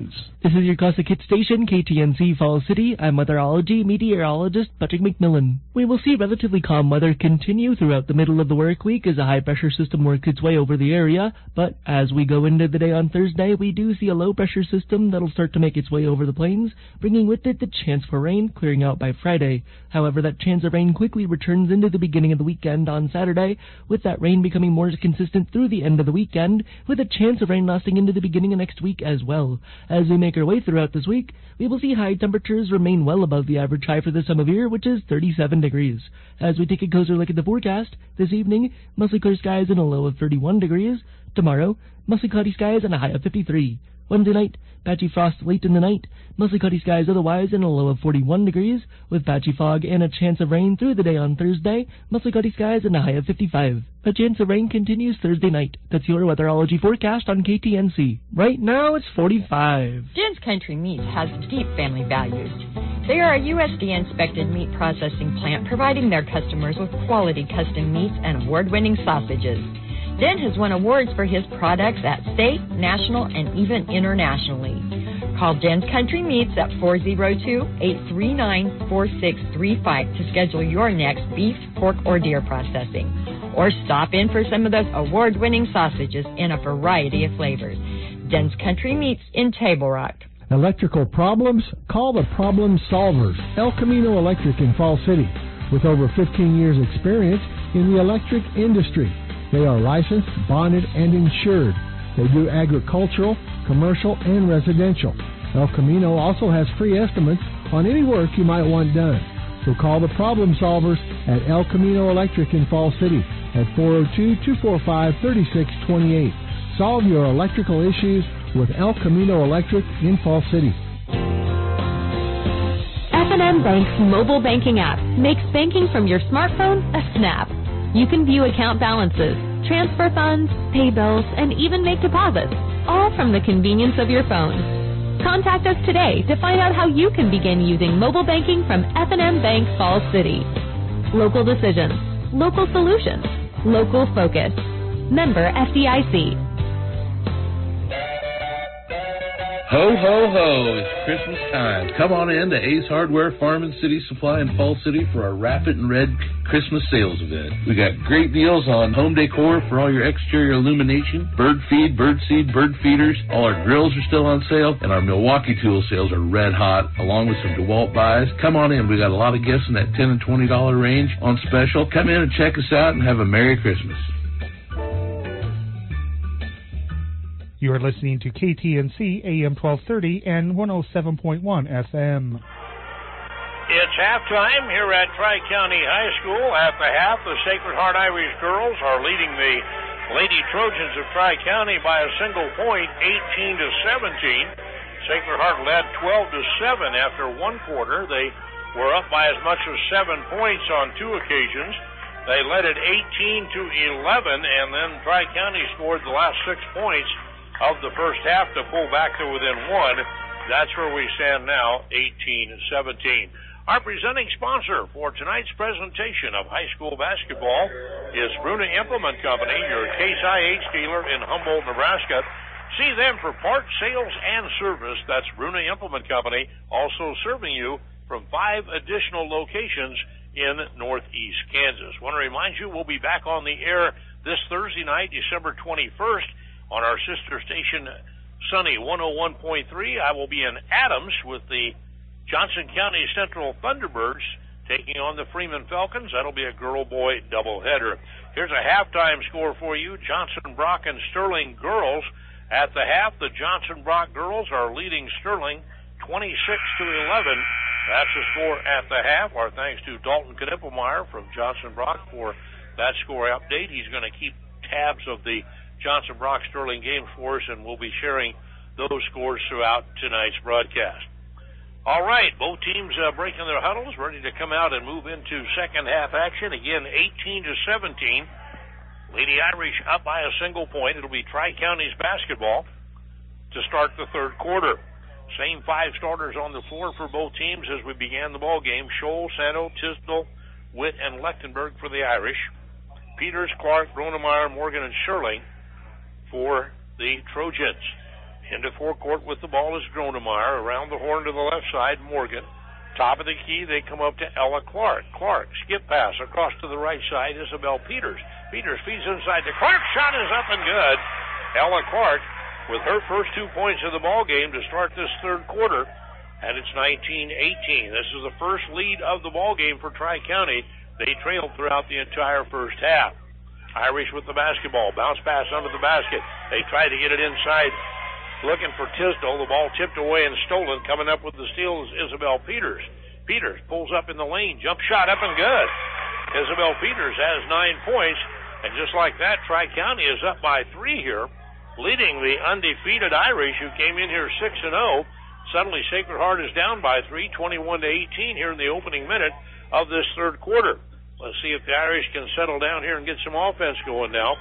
This is your Cossack Hit Station, K T N C Falls City. I'm meteorology meteorologist Patrick McMillan. We will see relatively calm weather continue throughout the middle of the work week as a high-pressure system works its way over the area. But as we go into the day on Thursday, we do see a low-pressure system that'll start to make its way over the plains, bringing with it the chance for rain, clearing out by Friday. However, that chance of rain quickly returns into the beginning of the weekend on Saturday, with that rain becoming more consistent through the end of the weekend, with a chance of rain lasting into the beginning of next week as well. As we make our way throughout this week, we will see high temperatures remain well above the average high for this time of year, which is thirty-seven degrees. As we take a closer look at the forecast, this evening, mostly clear skies and a low of thirty-one degrees. Tomorrow, mostly cloudy skies and a high of fifty-three. Wednesday night, patchy frost late in the night, mostly cloudy skies otherwise and a low of forty-one degrees, with patchy fog and a chance of rain through the day on Thursday, mostly cloudy skies and a high of fifty-five. The chance of rain continues Thursday night. That's your weatherology forecast on K T N C. Right now, it's forty-five. Jen's Country Meats has deep family values. They are a U S D A-inspected meat processing plant providing their customers with quality custom meats and award-winning sausages. Den has won awards for his products at state, national, and even internationally. Call Den's Country Meats at four oh two, eight three nine, four six three five to schedule your next beef, pork, or deer processing. Or stop in for some of those award-winning sausages in a variety of flavors. Den's Country Meats in Table Rock. Electrical problems? Call the Problem Solvers. El Camino Electric in Falls City. With over fifteen years experience in the electric industry. They are licensed, bonded, and insured. They do agricultural, commercial, and residential. El Camino also has free estimates on any work you might want done. So call the Problem Solvers at El Camino Electric in Falls City at four oh two, two four five, three six two eight. Solve your electrical issues with El Camino Electric in Falls City. F and M Bank's mobile banking app makes banking from your smartphone a snap. You can view account balances, transfer funds, pay bills, and even make deposits, all from the convenience of your phone. Contact us today to find out how you can begin using mobile banking from F and M Bank Falls City. Local decisions, local solutions, local focus. Member F D I C. Ho, ho, ho, it's Christmas time. Come on in to Ace Hardware Farm and City Supply in Falls City for our Wrap It in Red Christmas sales event. We got great deals on home decor for all your exterior illumination, bird feed, bird seed, bird feeders. All our grills are still on sale, and our Milwaukee tool sales are red hot, along with some DeWalt buys. Come on in. We got a lot of gifts in that ten and twenty dollar range on special. Come in and check us out and have a Merry Christmas. You are listening to K T N C A M twelve thirty and one oh seven point one F M. It's halftime here at Tri-County High School. At the half, the Sacred Heart Irish girls are leading the Lady Trojans of Tri-County by a single point, eighteen to seventeen. Sacred Heart led twelve to seven after one quarter. They were up by as much as seven points on two occasions. They led it eighteen to eleven, and then Tri-County scored the last six points of the first half to pull back to within one. That's where we stand now, eighteen to seventeen. Our presenting sponsor for tonight's presentation of high school basketball is Bruna Implement Company, your Case I H dealer in Humboldt, Nebraska. See them for parts, sales, and service. That's Bruna Implement Company, also serving you from five additional locations in northeast Kansas. Want to remind you, we'll be back on the air this Thursday night, December twenty-first, on our sister station, Sunny one oh one point three. I will be in Adams with the Johnson County Central Thunderbirds taking on the Freeman Falcons. That'll be a girl-boy doubleheader. Here's a halftime score for you. Johnson Brock and Sterling girls. At the half, the Johnson Brock girls are leading Sterling twenty-six to eleven. That's the score at the half. Our thanks to Dalton Knippelmeyer from Johnson Brock for that score update. He's going to keep tabs of the Johnson Brock Sterling game for us, and we'll be sharing those scores throughout tonight's broadcast. All right, both teams uh, breaking their huddles, ready to come out and move into second half action. Again, eighteen to seventeen. Lady Irish up by a single point. It'll be Tri-County's basketball to start the third quarter. Same five starters on the floor for both teams as we began the ball game. Scholl, Sano, Tisdall, Witt, and Lechtenberg for the Irish. Peters, Clark, Gronemeyer, Morgan, and Shirley for the Trojans. Into forecourt with the ball is Gronemeyer. Around the horn to the left side, Morgan. Top of the key, they come up to Ella Clark. Clark, skip pass across to the right side, Isabel Peters. Peters feeds inside to Clark. Shot is up and good. Ella Clark with her first two points of the ball game to start this third quarter, and it's nineteen eighteen. This is the first lead of the ball game for Tri-County. They trailed throughout the entire first half. Irish with the basketball. Bounce pass under the basket. They try to get it inside. Looking for Tisdale. The ball tipped away and stolen. Coming up with the steal is Isabel Peters. Peters pulls up in the lane. Jump shot up and good. Isabel Peters has nine points. And just like that, Tri-County is up by three here, leading the undefeated Irish, who came in here six and oh. Suddenly Sacred Heart is down by three, twenty-one to eighteen here in the opening minute of this third quarter. Let's see if the Irish can settle down here and get some offense going now.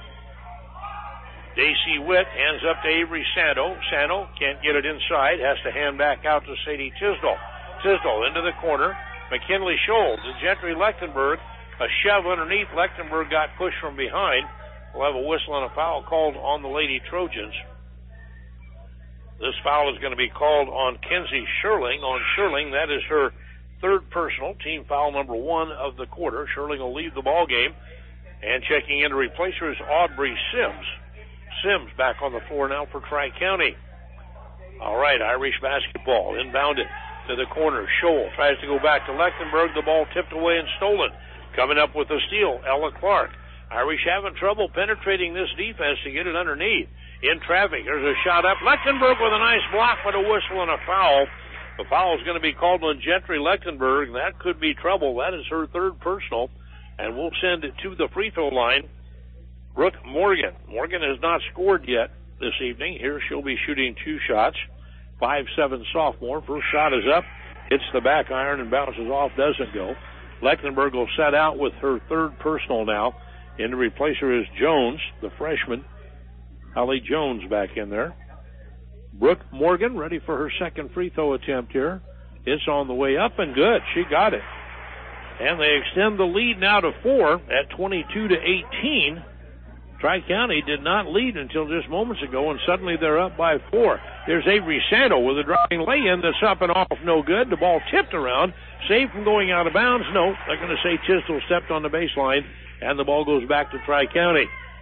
Daisy Witt hands up to Avery Sando. Sando can't get it inside, has to hand back out to Sadie Tisdale. Tisdale into the corner. McKinley Scholl to Gentry Lechtenberg. A shove underneath. Lechtenberg got pushed from behind. We'll have a whistle and a foul called on the Lady Trojans. This foul is going to be called on Kenzie Sherling. On Sherling, that is her third personal, team foul number one of the quarter. Sherling will leave the ball game. And checking in to replace her is Aubrey Sims. Sims back on the floor now for Tri-County. All right, Irish basketball inbounded to the corner. Scholl tries to go back to Lechtenberg. The ball tipped away and stolen. Coming up with a steal, Ella Clark. Irish having trouble penetrating this defense to get it underneath. In traffic, there's a shot up. Lechtenberg with a nice block, but a whistle and a foul. The foul is going to be called on Gentry Lechtenberg. That could be trouble. That is her third personal, and we'll send it to the free throw line. Brooke Morgan. Morgan has not scored yet this evening. Here she'll be shooting two shots. five seven sophomore. First shot is up. Hits the back iron and bounces off. Doesn't go. Lechtenberg will set out with her third personal now. In to replace her is Jones, the freshman. Holly Jones back in there. Brooke Morgan ready for her second free throw attempt here. It's on the way up and good. She got it. And they extend the lead now to four at twenty-two to eighteen. Tri-County did not lead until just moments ago, and suddenly they're up by four. There's Avery Sando with a driving lay-in that's up and off, no good. The ball tipped around, saved from going out of bounds. No, they're going to say Tisdale stepped on the baseline, and the ball goes back to Tri-County.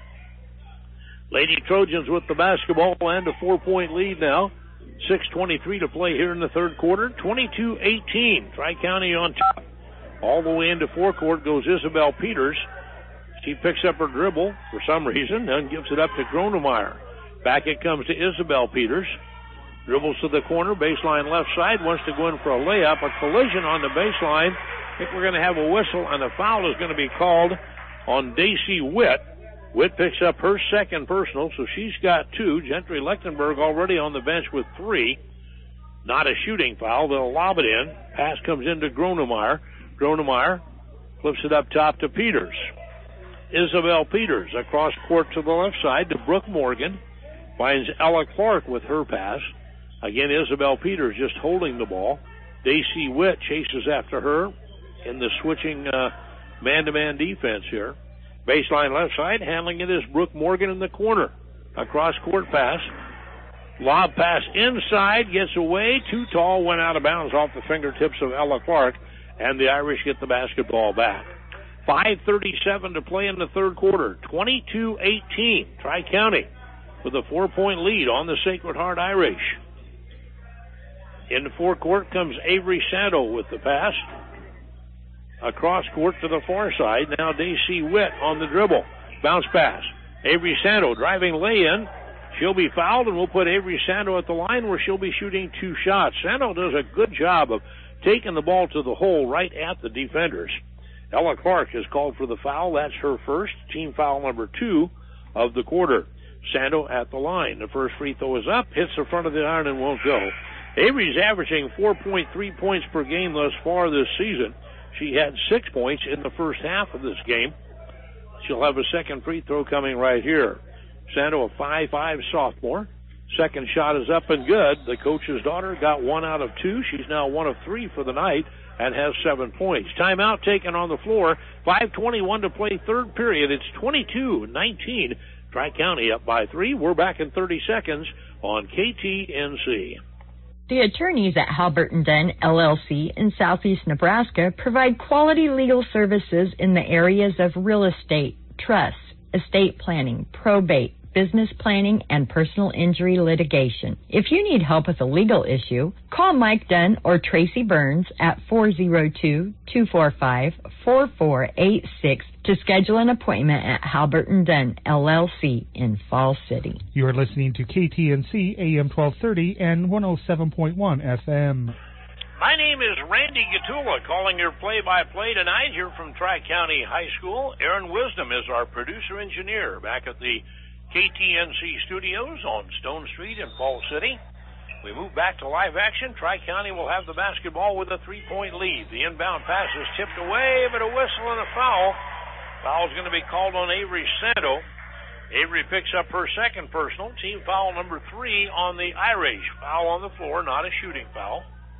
Lady Trojans with the basketball and a four-point lead now. six twenty-three to play here in the third quarter. twenty-two eighteen. Tri-County on top. All the way into forecourt goes Isabel Peters. She picks up her dribble for some reason and gives it up to Gronemeyer. Back it comes to Isabel Peters. Dribbles to the corner, baseline left side, wants to go in for a layup. A collision on the baseline. I think we're going to have a whistle, and a foul is going to be called on Daisy Witt. Witt picks up her second personal, so she's got two. Gentry Lechtenberg already on the bench with three. Not a shooting foul. They'll lob it in. Pass comes into Gronemeyer. Gronemeyer flips it up top to Peters. Isabel Peters across court to the left side to Brooke Morgan. Finds Ella Clark with her pass. Again, Isabel Peters just holding the ball. Daisy Witt chases after her in the switching uh, man-to-man defense here. Baseline left side, handling it is Brooke Morgan in the corner. Across court pass. Lob pass inside, gets away. Too tall, went out of bounds off the fingertips of Ella Clark, and the Irish get the basketball back. five thirty-seven to play in the third quarter. twenty-two eighteen. Tri-County with a four-point lead on the Sacred Heart Irish. In the forecourt comes Avery Sando with the pass. Across court to the far side. Now Daisy Witt on the dribble. Bounce pass. Avery Sando driving lay-in. She'll be fouled, and we'll put Avery Sando at the line where she'll be shooting two shots. Sando does a good job of taking the ball to the hole right at the defenders. Ella Clark is called for the foul. That's her first, team foul number two of the quarter. Sando at the line. The first free throw is up, hits the front of the iron and won't go. Avery's averaging four point three points per game thus far this season. She had six points in the first half of this game. She'll have a second free throw coming right here. Sando, a five five sophomore. Second shot is up and good. The coach's daughter got one out of two. She's now one of three for the night and has seven points. Timeout taken on the floor. five twenty-one to play third period. It's twenty-two nineteen. Tri-County up by three. We're back in thirty seconds on K T N C. The attorneys at Halbert and Dunn, L L C, in southeast Nebraska provide quality legal services in the areas of real estate, trusts, estate planning, probate, business planning, and personal injury litigation. If you need help with a legal issue, call Mike Dunn or Tracy Burns at four oh two, two four five, four four eight six to schedule an appointment at Halbert and Dunn, L L C in Falls City. You are listening to K T N C A M twelve thirty and one oh seven point one F M. My name is Randy Gatula, calling your play-by-play tonight here from Tri-County High School. Aaron Wisdom is our producer-engineer back at the K T N C studios on Stone Street in Falls City. We move back to live action. Tri-County will have the basketball with a three-point lead. The inbound pass is tipped away, but a whistle and a foul. Foul is going to be called on Avery Santo. Avery picks up her second personal. Team foul number three on the Irish. Foul on the floor, not a shooting foul.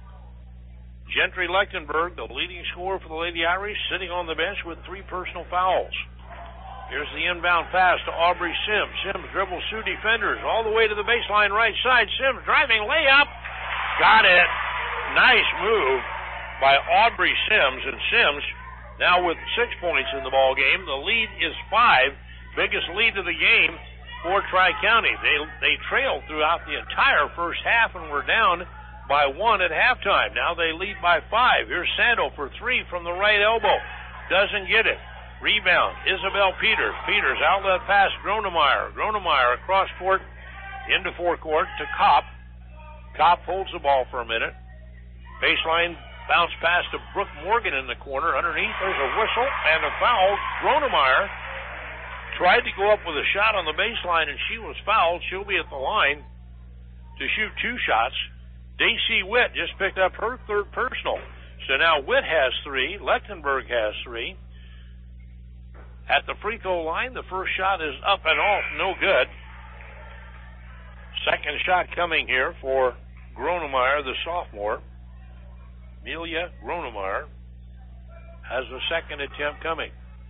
Gentry Lechtenberg, the leading scorer for the Lady Irish, sitting on the bench with three personal fouls. Here's the inbound pass to Aubrey Sims. Sims dribbles two defenders all the way to the baseline right side. Sims driving layup. Got it. Nice move by Aubrey Sims. And Sims now with six points in the ball game. The lead is five. Biggest lead of the game for Tri-County. They, they trailed throughout the entire first half and were down by one at halftime. Now they lead by five. Here's Santo for three from the right elbow. Doesn't get it. Rebound, Isabel Peters. Peters, outlet pass, Gronemeyer. Gronemeyer across court into forecourt to Kopp. Kopp holds the ball for a minute. Baseline bounce pass to Brooke Morgan in the corner. Underneath, there's a whistle and a foul. Gronemeyer tried to go up with a shot on the baseline, and she was fouled. She'll be at the line to shoot two shots. Daisy Witt just picked up her third personal. So now Witt has three. Lechtenberg has three. At the free throw line, the first shot is up and off, no good. Second shot coming here for Gronemeyer, the sophomore. Amelia Gronemeyer has the second attempt coming.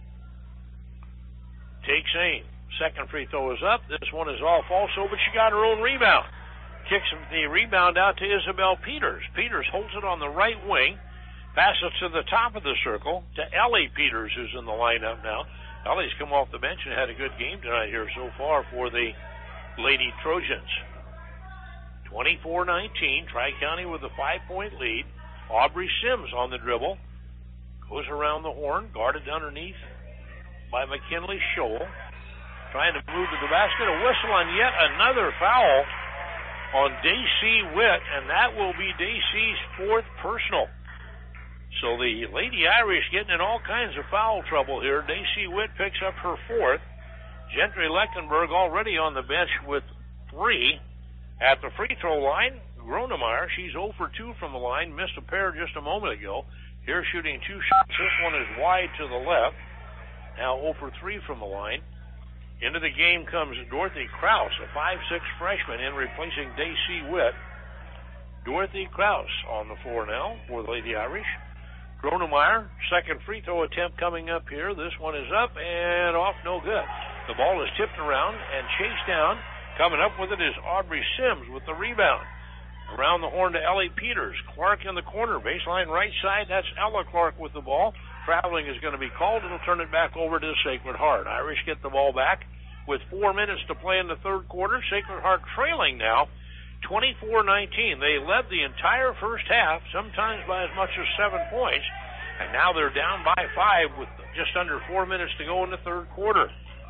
Takes aim. Second free throw is up. This one is off also, but she got her own rebound. Kicks the rebound out to Isabel Peters. Peters holds it on the right wing. Passes to the top of the circle to Ellie Peters, who's in the lineup now. Ellie's come off the bench and had a good game tonight here so far for the Lady Trojans. twenty-four nineteen, Tri-County with a five-point lead. Aubrey Sims on the dribble. Goes around the horn, guarded underneath by McKinley Scholl. Trying to move to the basket. A whistle on yet another foul on Daisy Witt, and that will be Daisy's fourth personal. So the Lady Irish getting in all kinds of foul trouble here. Daisy Witt picks up her fourth. Gentry Lechtenberg already on the bench with three. At the free throw line, Gronemeyer, she's zero for two from the line. Missed a pair just a moment ago. Here shooting two shots. This one is wide to the left. Now zero for three from the line. Into the game comes Dorothy Krause, a five six freshman, in replacing Daisy Witt. Dorothy Krause on the floor now for the Lady Irish. Gronemeyer, second free throw attempt coming up here. This one is up and off, no good. The ball is tipped around and chased down. Coming up with it is Aubrey Sims with the rebound. Around the horn to Ellie Peters. Clark in the corner, baseline right side. That's Ella Clark with the ball. Traveling is going to be called. It'll turn it back over to Sacred Heart. Irish get the ball back with four minutes to play in the third quarter. Sacred Heart trailing now twenty-four nineteen. They led the entire first half, sometimes by as much as seven points, and now they're down by five with just under four minutes to go in the third quarter.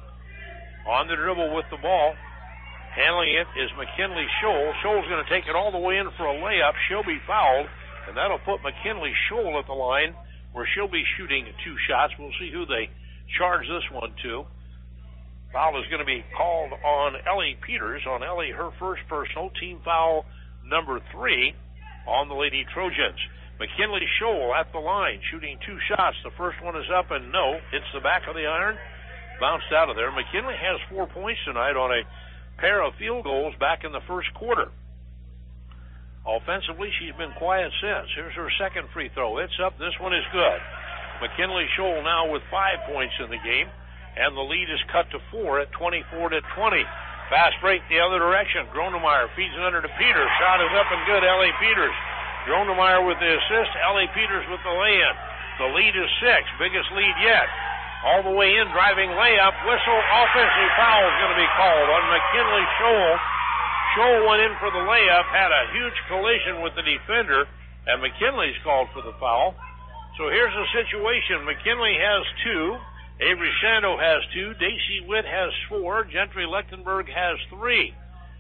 On the dribble with the ball, handling it is McKinley Scholl. Scholl's going to take it all the way in for a layup. She'll be fouled, and that'll put McKinley Scholl at the line where she'll be shooting two shots. We'll see who they charge this one to. Foul is going to be called on Ellie Peters. On Ellie, her first personal. Team foul number three on the Lady Trojans. McKinley Scholl at the line, shooting two shots. The first one is up and no. Hits the back of the iron. Bounced out of there. McKinley has four points tonight on a pair of field goals back in the first quarter. Offensively, she's been quiet since. Here's her second free throw. It's up. This one is good. McKinley Scholl now with five points in the game. and the lead is cut to four at twenty-four to twenty. Fast break the other direction. Gronemeyer feeds it under to Peters. Shot is up and good. L A. Peters. Gronemeyer with the assist. L A. Peters with the lay-in. The lead is six. Biggest lead yet. All the way in, driving layup. Whistle. Offensive foul is going to be called on McKinley Scholl. Scholl went in for the layup. Had a huge collision with the defender. And McKinley's called for the foul. So here's the situation. McKinley has two. Avery Sando has two. Daisy Witt has four. Gentry Lechtenberg has three.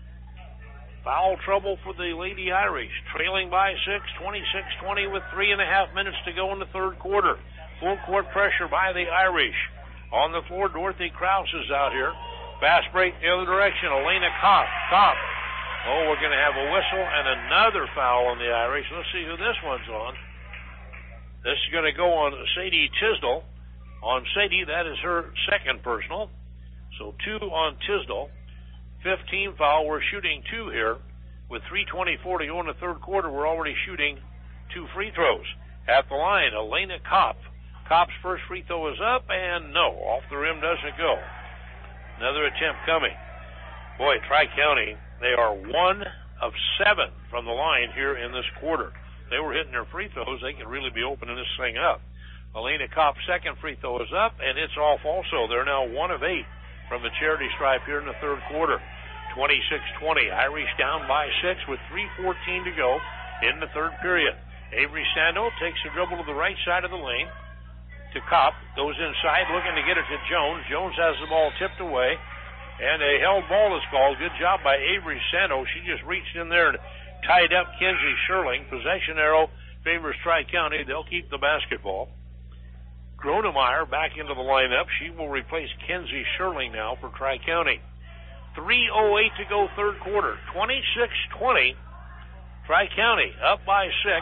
Foul trouble for the Lady Irish. Trailing by six, twenty-six twenty with three and a half minutes to go in the third quarter. Full court pressure by the Irish. On the floor, Dorothy Krause is out here. Fast break the other direction. Elena Kopp. Kopp. Oh, we're going to have a whistle and another foul on the Irish. Let's see who this one's on. This is going to go on Sadie Tisdall. On Sadie, that is her second personal. So two on Tisdall. fifteen foul. We're shooting two here. With three twenty-four to go in the third quarter, we're already shooting two free throws. At the line, Elena Kopp. Kopp's first free throw is up, and no, off the rim doesn't go. Another attempt coming. Boy, Tri-County, they are one of seven from the line here in this quarter. If they were hitting their free throws, they could really be opening this thing up. Elena Kopp's second free throw is up, and it's off also. They're now one of eight from the charity stripe here in the third quarter. twenty-six twenty. Irish down by six with three fourteen to go in the third period. Avery Sando takes the dribble to the right side of the lane to Kopp. Goes inside looking to get it to Jones. Jones has the ball tipped away, and a held ball is called. Good job by Avery Sando. She just reached in there and tied up Kenzie Sherling. Possession arrow favors Tri-County. They'll keep the basketball. Gronemeyer back into the lineup. She will replace Kenzie Sherling now for Tri-County. three oh eight to go third quarter. twenty-six twenty. Tri-County up by six.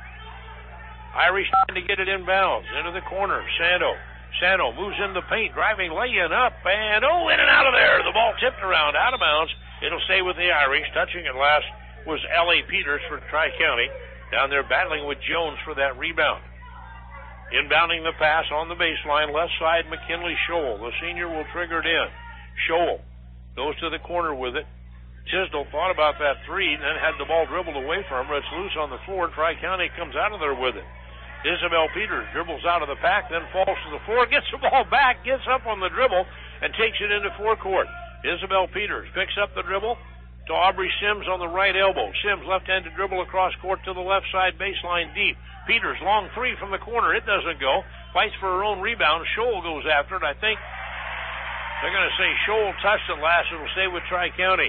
Irish trying to get it inbounds into the corner. Sando. Sando moves in the paint, driving, laying up, and oh, in and out of there. The ball tipped around, out of bounds. It'll stay with the Irish. Touching it last was L A. Peters for Tri-County. Down there battling with Jones for that rebound. Inbounding the pass on the baseline, left side, McKinley Scholl. The senior will trigger it in. Scholl goes to the corner with it. Tisdall thought about that three and then had the ball dribbled away from her. It's loose on the floor. Tri-County comes out of there with it. Isabel Peters dribbles out of the pack, then falls to the floor, gets the ball back, gets up on the dribble, and takes it into forecourt. Isabel Peters picks up the dribble to Aubrey Sims on the right elbow. Sims left-handed dribble across court to the left side baseline deep. Peters, long three from the corner. It doesn't go. Fights for her own rebound. Scholl goes after it. I think they're going to say Scholl touched it last. It'll stay with Tri-County.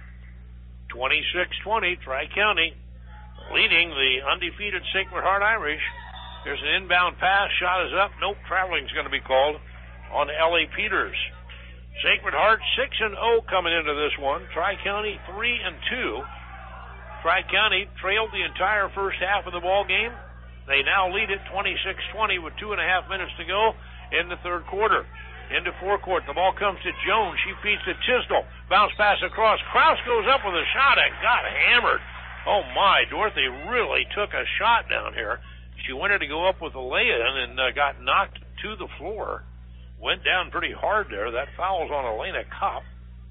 twenty-six twenty, Tri-County leading the undefeated Sacred Heart Irish. There's an inbound pass. Shot is up. Nope, traveling's going to be called on L A. Peters. Sacred Heart six and oh coming into this one. Tri-County three and two. Tri-County trailed the entire first half of the ball game. They now lead it twenty-six twenty with two and a half minutes to go in the third quarter. Into forecourt. The ball comes to Jones. She feeds to Tisdall. Bounce pass across. Krause goes up with a shot and got hammered. Oh, my. Dorothy really took a shot down here. She wanted to go up with a lay-in and uh, got knocked to the floor. Went down pretty hard there. That foul's on Elena Kopp.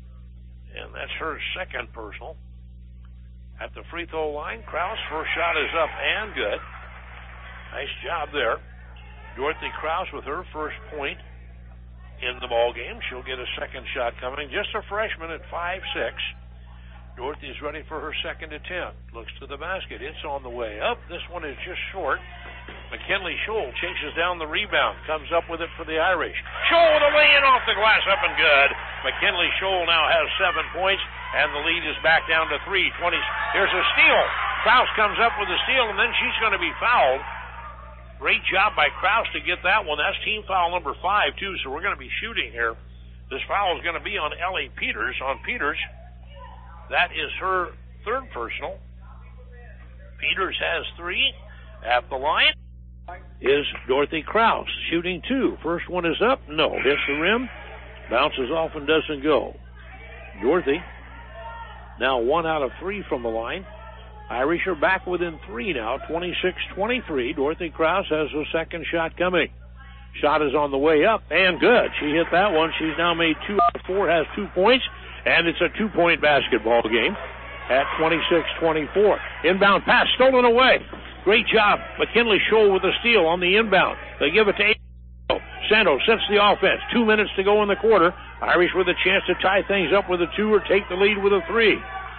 And that's her second personal. At the free throw line, Krause, first shot is up and good. Nice job there. Dorothy Krause with her first point in the ball game. She'll get a second shot coming. Just a freshman at five six. Dorothy's ready for her second attempt. Looks to the basket. It's on the way up. This one is just short. McKinley Scholl chases down the rebound. Comes up with it for the Irish. Scholl with a lay-in off the glass, up and good. McKinley Scholl now has seven points, and the lead is back down to three. twenty. Here's a steal. Krause comes up with a steal, and then she's going to be fouled. Great job by Krause to get that one. That's team foul number five, too, so we're going to be shooting here. This foul is going to be on L A. Peters. On Peters, that is her third personal. Peters has three. At the line is Dorothy Krause, shooting two. First one is up. No. Hits the rim. Bounces off and doesn't go. Dorothy now one out of three from the line. Irish are back within three now, twenty-six twenty-three. Dorothy Krause has a second shot coming. Shot is on the way up, and good. She hit that one. She's now made two out of four, has two points, and it's a two-point basketball game at twenty-six twenty-four. Inbound pass stolen away. Great job. McKinley Scholl with a steal on the inbound. They give it to Sando. Sando sets the offense. Two minutes to go in the quarter. Irish with a chance to tie things up with a two or take the lead with a three.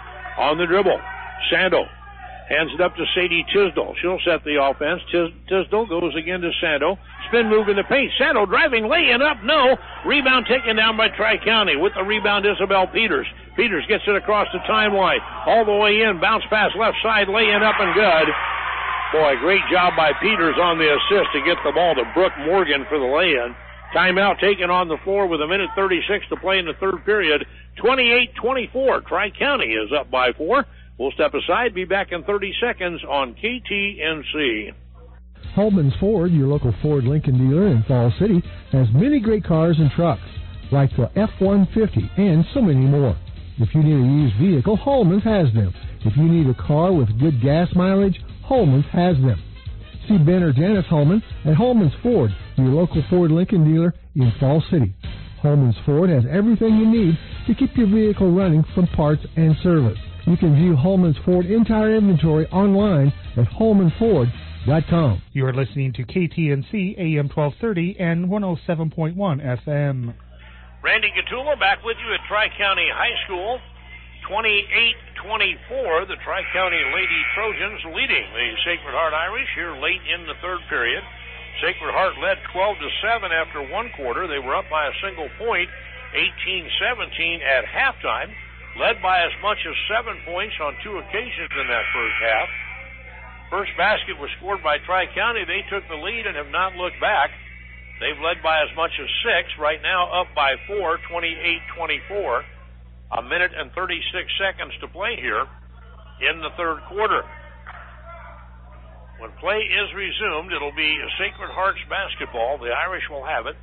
On the dribble, Sando hands it up to Sadie Tisdall. She'll set the offense. Tis- Tisdall goes again to Sando. Spin move in the paint. Sando driving, laying up, no. Rebound taken down by Tri-County. With the rebound, Isabel Peters. Peters gets it across the timeline. All the way in. Bounce pass left side, laying up and good. Boy, great job by Peters on the assist to get the ball to Brooke Morgan for the lay-in. Timeout taken on the floor with a minute thirty-six to play in the third period. twenty-eight twenty-four. Tri-County is up by four. We'll step aside, be back in thirty seconds on K T N C. Holman's Ford, your local Ford Lincoln dealer in Falls City, has many great cars and trucks, like the F one fifty and so many more. If you need a used vehicle, Holman's has them. If you need a car with good gas mileage, Holman's has them. See Ben or Janice Holman at Holman's Ford, your local Ford Lincoln dealer in Falls City. Holman's Ford has everything you need to keep your vehicle running from parts and service. You can view Holman's Ford entire inventory online at holman ford dot com. You are listening to K T N C A M twelve thirty and one oh seven point one F M. Randy Gatula back with you at Tri-County High School. twenty-eight twenty-four, the Tri-County Lady Trojans leading the Sacred Heart Irish here late in the third period. Sacred Heart led twelve to seven after one quarter. They were up by a single point, eighteen seventeen at halftime. Led by as much as seven points on two occasions in that first half. First basket was scored by Tri-County. They took the lead and have not looked back. They've led by as much as six. Right now up by four, twenty-eight twenty-four. A minute and thirty-six seconds to play here in the third quarter. When play is resumed, it'll be Sacred Hearts basketball. The Irish will have it.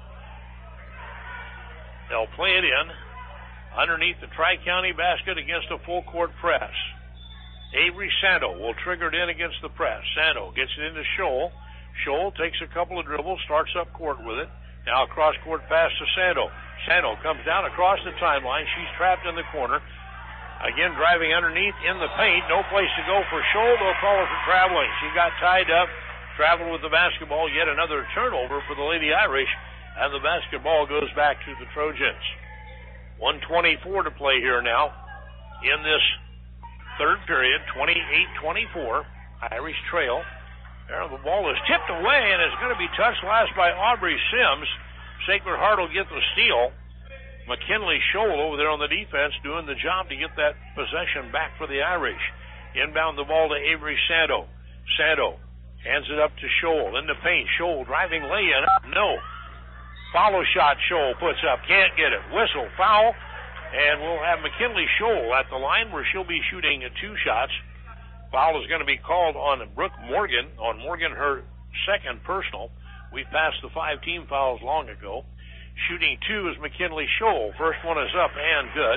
They'll play it in underneath the Tri-County basket against a full-court press. Avery Sando will trigger it in against the press. Sando gets it into Scholl. Scholl takes a couple of dribbles, starts up court with it. Now a cross-court pass to Sando. Sando comes down across the timeline. She's trapped in the corner. Again, driving underneath in the paint. No place to go for Scholl. They'll call her for traveling. She got tied up, traveled with the basketball. Yet another turnover for the Lady Irish, and the basketball goes back to the Trojans. one twenty-four to play here now in this third period, twenty-eight twenty-four. Irish trail. There, the ball is tipped away and is going to be touched last by Aubrey Sims. Sacred Heart will get the steal. McKinley Scholl over there on the defense doing the job to get that possession back for the Irish. Inbound the ball to Avery Sando. Sando hands it up to Scholl in the paint. Scholl driving lay-in. No. Follow shot Scholl puts up. Can't get it. Whistle. Foul. And we'll have McKinley Scholl at the line where she'll be shooting two shots. Foul is going to be called on Brooke Morgan. On Morgan, her second personal. We passed the five team fouls long ago. Shooting two is McKinley Scholl. First one is up and good.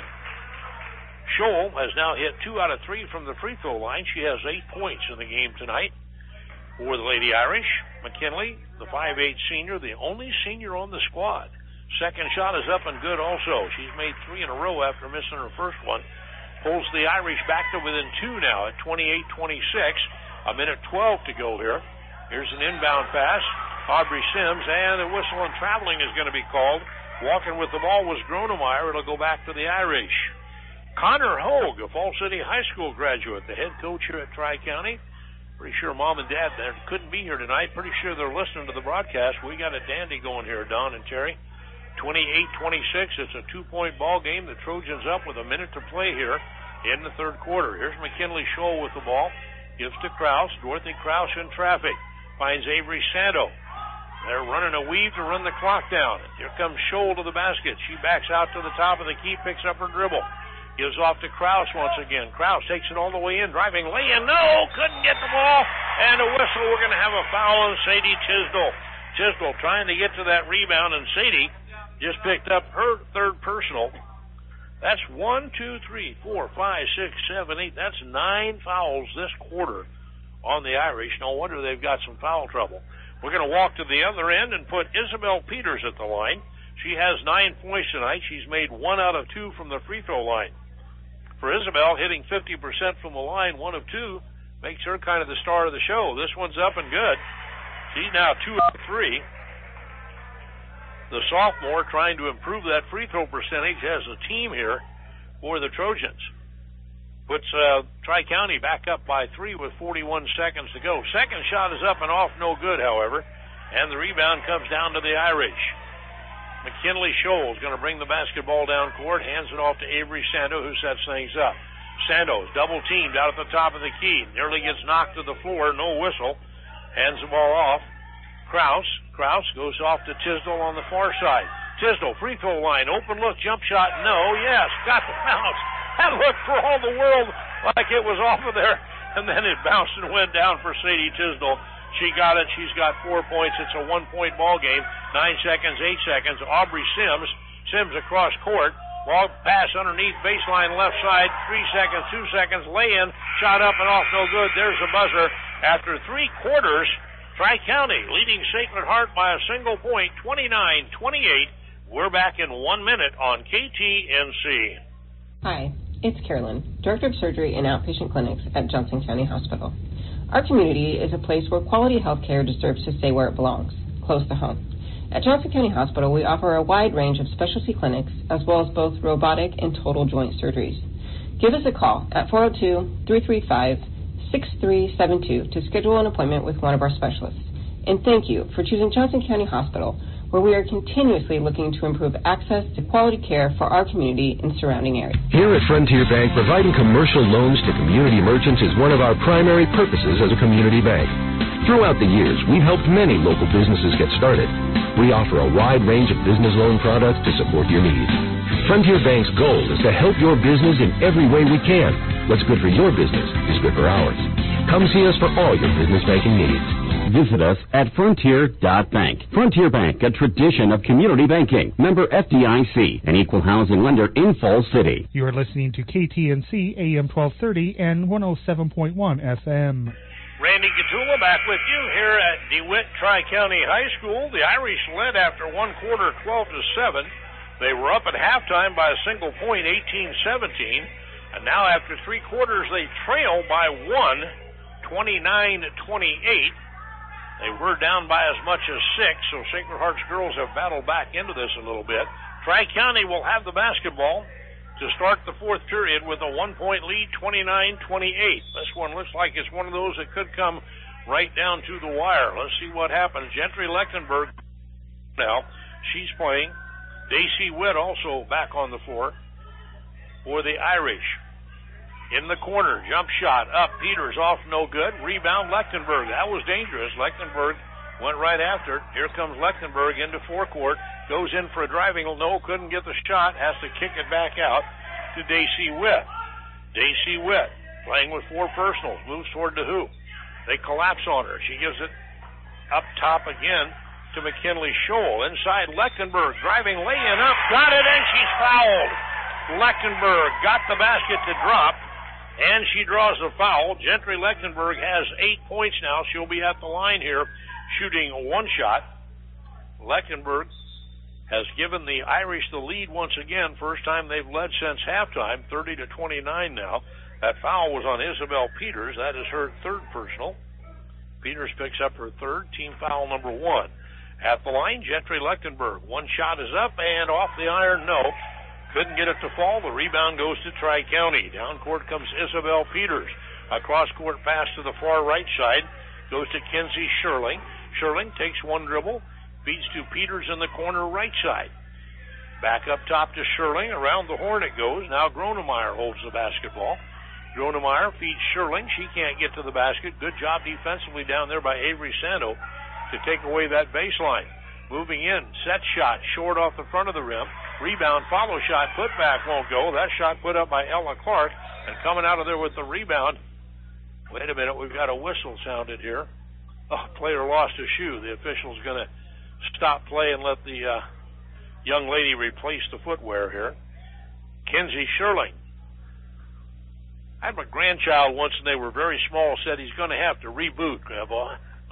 Scholl has now hit two out of three from the free throw line. She has eight points in the game tonight for the Lady Irish. McKinley, the five eight senior, the only senior on the squad. Second shot is up and good also. She's made three in a row after missing her first one. Pulls the Irish back to within two now at twenty-eight twenty-six. A minute twelve to go here. Here's an inbound pass. Aubrey Sims, and the whistle and traveling is going to be called. Walking with the ball was Gronemeyer. It'll go back to the Irish. Connor Hogue, a Falls City High School graduate, the head coach here at Tri-County. Pretty sure Mom and Dad there couldn't be here tonight. Pretty sure they're listening to the broadcast. We got a dandy going here, Don and Terry. twenty-eight twenty-six. It's a two-point ball game. The Trojans up with a minute to play here in the third quarter. Here's McKinley Scholl with the ball. Gives to Krause. Dorothy Krause in traffic. Finds Avery Sando. They're running a weave to run the clock down. Here comes Scholl to the basket. She backs out to the top of the key, picks up her dribble. Gives off to Krause once again. Krause takes it all the way in, driving lay-in. No, couldn't get the ball. And a whistle. We're going to have a foul on Sadie Tisdall. Tisdall trying to get to that rebound, and Sadie just picked up her third personal. That's one, two, three, four, five, six, seven, eight. That's nine fouls this quarter on the Irish. No wonder they've got some foul trouble. We're going to walk to the other end and put Isabel Peters at the line. She has nine points tonight. She's made one out of two from the free throw line. For Isabel, hitting fifty percent from the line, one of two, makes her kind of the star of the show. This one's up and good. She's now two out of three. The sophomore trying to improve that free throw percentage as a team here for the Trojans. Puts uh, Tri-County back up by three with forty-one seconds to go. Second shot is up and off, no good, however. And the rebound comes down to the Irish. McKinley Scholes going to bring the basketball down court, hands it off to Avery Sando, who sets things up. Sando's double teamed out at the top of the key. Nearly gets knocked to the floor, no whistle. Hands the ball off. Kraus. Kraus goes off to Tisdale on the far side. Tisdale, free throw line, open look, jump shot, no, yes, got the bounce. That looked for all the world like it was off of there, and then it bounced and went down for Sadie Tisdale. She got it. She's got four points. It's a one-point ball game. Nine seconds, eight seconds. Aubrey Sims. Sims across court. Ball pass underneath baseline left side. Three seconds, two seconds. Lay-in. Shot up and off. No good. There's the buzzer. After three quarters, Tri-County leading Sacred Heart by a single point, twenty-nine twenty-eight. We're back in one minute on K T N C. Hi, it's Carolyn, Director of Surgery and Outpatient Clinics at Johnson County Hospital. Our community is a place where quality health care deserves to stay where it belongs, close to home. At Johnson County Hospital, we offer a wide range of specialty clinics as well as both robotic and total joint surgeries. Give us a call at four oh two, three three five, six three seven two to schedule an appointment with one of our specialists. And thank you for choosing Johnson County Hospital, where we are continuously looking to improve access to quality care for our community and surrounding areas. Here at Frontier Bank, providing commercial loans to community merchants is one of our primary purposes as a community bank. Throughout the years, we've helped many local businesses get started. We offer a wide range of business loan products to support your needs. Frontier Bank's goal is to help your business in every way we can. What's good for your business is good for ours. Come see us for all your business banking needs. Visit us at frontier dot bank. Frontier Bank, a tradition of community banking. Member F D I C, an equal housing lender in Falls City. You are listening to K T N C A M twelve thirty and one oh seven point one F M. Randy Gatula back with you here at DeWitt Tri-County High School. The Irish led after one quarter, twelve to seven. They were up at halftime by a single point, eighteen seventeen. And now after three quarters, they trail by one, twenty-nine twenty-eight. They were down by as much as six, so Sacred Heart's girls have battled back into this a little bit. Tri-County will have the basketball to start the fourth period with a one-point lead, twenty-nine twenty-eight. This one looks like it's one of those that could come right down to the wire. Let's see what happens. Gentry Lechtenberg now, she's playing. Daisy Witt also back on the floor for the Irish. In the corner, jump shot, up, Peters off, no good. Rebound, Lechtenberg. That was dangerous. Lechtenberg went right after it. Here comes Lechtenberg into forecourt. Goes in for a driving, no, couldn't get the shot. Has to kick it back out to Daisy Witt. Daisy Witt playing with four personals. Moves toward the hoop. They collapse on her. She gives it up top again to McKinley Scholl. Inside, Lechtenberg driving, lay-in up, got it, and she's fouled. Lechtenberg got the basket to drop, and she draws the foul. Gentry Lechtenberg has eight points now. She'll be at the line here shooting one shot. Lechtenberg has given the Irish the lead once again. First time they've led since halftime, thirty to twenty-nine now. That foul was on Isabel Peters. That is her third personal. Peters picks up her third, team foul number one. At the line, Gentry Lechtenberg. One shot is up and off the iron, no. Couldn't get it to fall. The rebound goes to Tri-County. Down court comes Isabel Peters. A cross-court pass to the far right side. Goes to Kinsey Sherling. Sherling takes one dribble. Feeds to Peters in the corner right side. Back up top to Sherling. Around the horn it goes. Now Gronemeyer holds the basketball. Gronemeyer feeds Sherling. She can't get to the basket. Good job defensively down there by Avery Sando to take away that baseline. Moving in. Set shot. Short off the front of the rim. Rebound, follow shot, put back won't go. That shot put up by Ella Clark, and coming out of there with the rebound. Wait a minute, we've got a whistle sounded here. Oh, player lost a shoe. The official's going to stop play and let the uh, young lady replace the footwear here. Kinsey Sherling. I had my grandchild once, and they were very small, said he's going to have to reboot, Grandpa.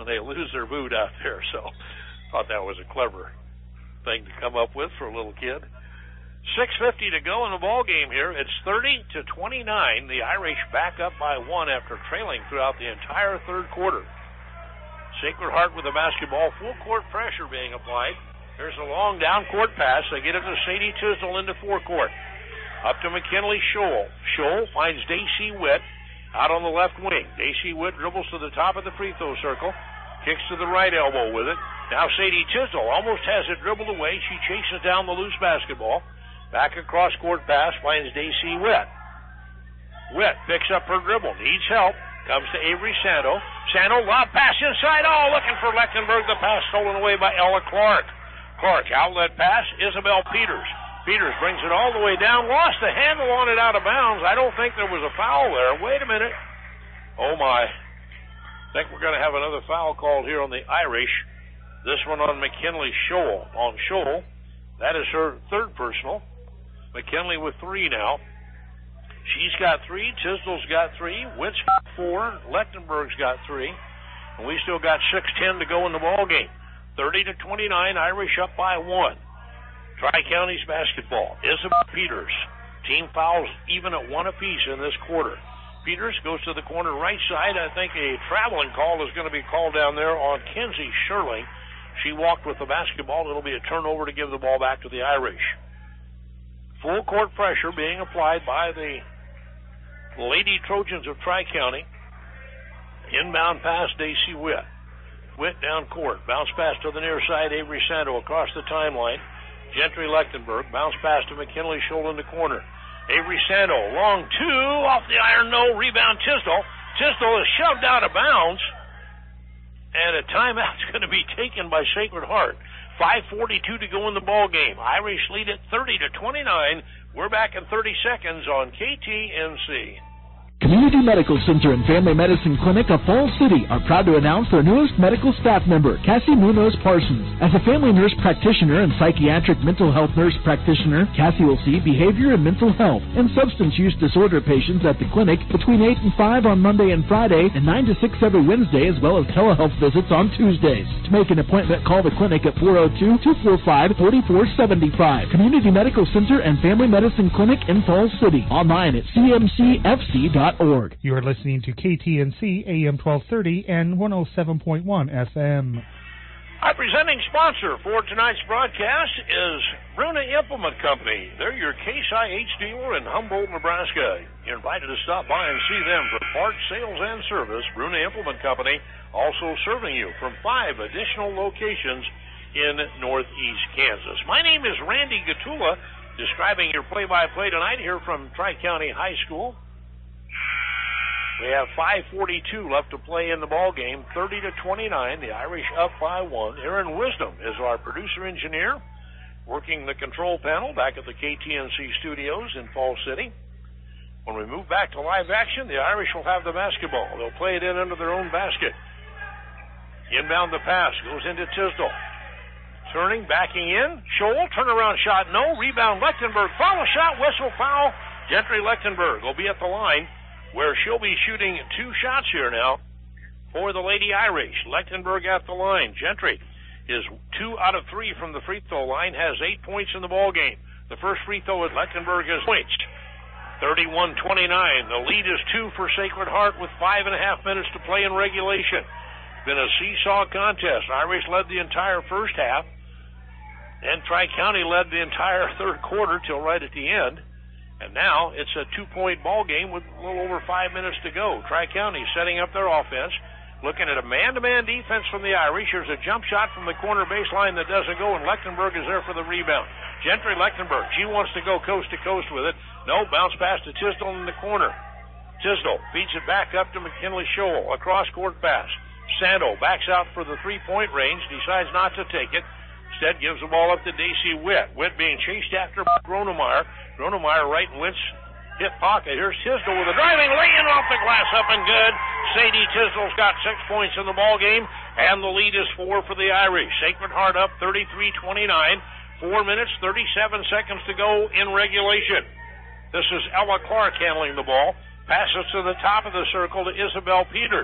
when they lose their mood out there. So thought that was a clever thing to come up with for a little kid. six fifty to go in the ball game here. It's thirty to twenty-nine. The Irish back up by one after trailing throughout the entire third quarter. Sacred Heart with the basketball. Full court pressure being applied. There's a long down court pass. They get it to Sadie Tisdall into forecourt. Up to McKinley Scholl. Scholl finds Daisy Witt out on the left wing. Daisy Witt dribbles to the top of the free throw circle. Kicks to the right elbow with it. Now Sadie Tisdall almost has it dribbled away. She chases down the loose basketball. Back across court pass finds Daisy Witt. Witt picks up her dribble. Needs help. Comes to Avery Santo. Santo, lob pass inside. Oh, looking for Lechtenberg. The pass stolen away by Ella Clark. Clark, outlet pass. Isabel Peters. Peters brings it all the way down. Lost the handle on it out of bounds. I don't think there was a foul there. Wait a minute. Oh, my. I think we're going to have another foul called here on the Irish. This one on McKinley Scholl. On Scholl. That is her third personal. McKinley with three now. She's got three. Tisdall's got three. Witt's got four. Lechtenberg's got three. And we still got six ten to go in the ball game. thirty to twenty-nine. Irish up by one. Tri-Counties basketball. Isabel Peters. Team fouls even at one apiece in this quarter. Peters goes to the corner right side. I think a traveling call is going to be called down there on Kenzie Sherling. She walked with the basketball. It'll be a turnover to give the ball back to the Irish. Full court pressure being applied by the Lady Trojans of Tri-County. Inbound pass, Daisy Witt. Witt down court. Bounce pass to the near side, Avery Santo across the timeline. Gentry Lechtenberg. Bounce pass to McKinley Scholl in the corner. Avery Santo, long two, off the iron, no. Rebound, Tisdall. Tisdall is shoved out of bounds. And a timeout's going to be taken by Sacred Heart. five forty-two to go in the ball game. Irish lead at thirty to twenty-nine. We're back in thirty seconds on K T N C. Community Medical Center and Family Medicine Clinic of Falls City are proud to announce their newest medical staff member, Cassie Munoz Parsons. As a family nurse practitioner and psychiatric mental health nurse practitioner, Cassie will see behavior and mental health and substance use disorder patients at the clinic between eight and five on Monday and Friday and nine to six every Wednesday, as well as telehealth visits on Tuesdays. To make an appointment, call the clinic at four oh two, two four five, four four seven five. Community Medical Center and Family Medicine Clinic in Falls City. Online at c m c f c dot org. You are listening to K T N C A M twelve thirty and one oh seven point one F M. Our presenting sponsor for tonight's broadcast is Bruna Implement Company. They're your Case I H dealer in Humboldt, Nebraska. You're invited to stop by and see them for parts, sales, and service. Bruna Implement Company also serving you from five additional locations in northeast Kansas. My name is Randy Gatula, describing your play-by-play tonight here from Tri-County High School. We have five forty-two left to play in the ball game, thirty to twenty-nine. The Irish up by one. Aaron Wisdom is our producer engineer, working the control panel back at the K T N C studios in Falls City. When we move back to live action, the Irish will have the basketball. They'll play it in under their own basket. Inbound the pass goes into Tisdall. Turning, backing in. Scholl, turnaround shot, no. Rebound, Lechtenberg. Foul shot, whistle, foul. Gentry Lechtenberg will be at the line, where she'll be shooting two shots here now for the Lady Irish. Lechtenberg at the line. Gentry is two out of three from the free throw line, has eight points in the ball game. The first free throw at Lechtenberg is points. thirty-one twenty-nine. The lead is two for Sacred Heart with five and a half minutes to play in regulation. Been a seesaw contest. Irish led the entire first half, and Tri-County led the entire third quarter till right at the end. And now it's a two-point ball game with a little over five minutes to go. Tri-County setting up their offense, looking at a man-to-man defense from the Irish. There's a jump shot from the corner baseline that doesn't go, and Lechtenberg is there for the rebound. Gentry Lechtenberg, she wants to go coast-to-coast with it. No, bounce pass to Tisdall in the corner. Tisdall feeds it back up to McKinley Scholl. Across court pass. Santo backs out for the three-point range, decides not to take it. Instead gives the ball up to Daisy Witt. Witt being chased after by Gronemeyer. Gronemeyer right in Witt's hip pocket. Here's Tisdall with a driving lay-in off the glass, up and good. Sadie Tisdall's got six points in the ball game, and the lead is four for the Irish. Sacred Heart up thirty-three twenty-nine. Four minutes, thirty-seven seconds to go in regulation. This is Ella Clark handling the ball. Passes to the top of the circle to Isabel Peters.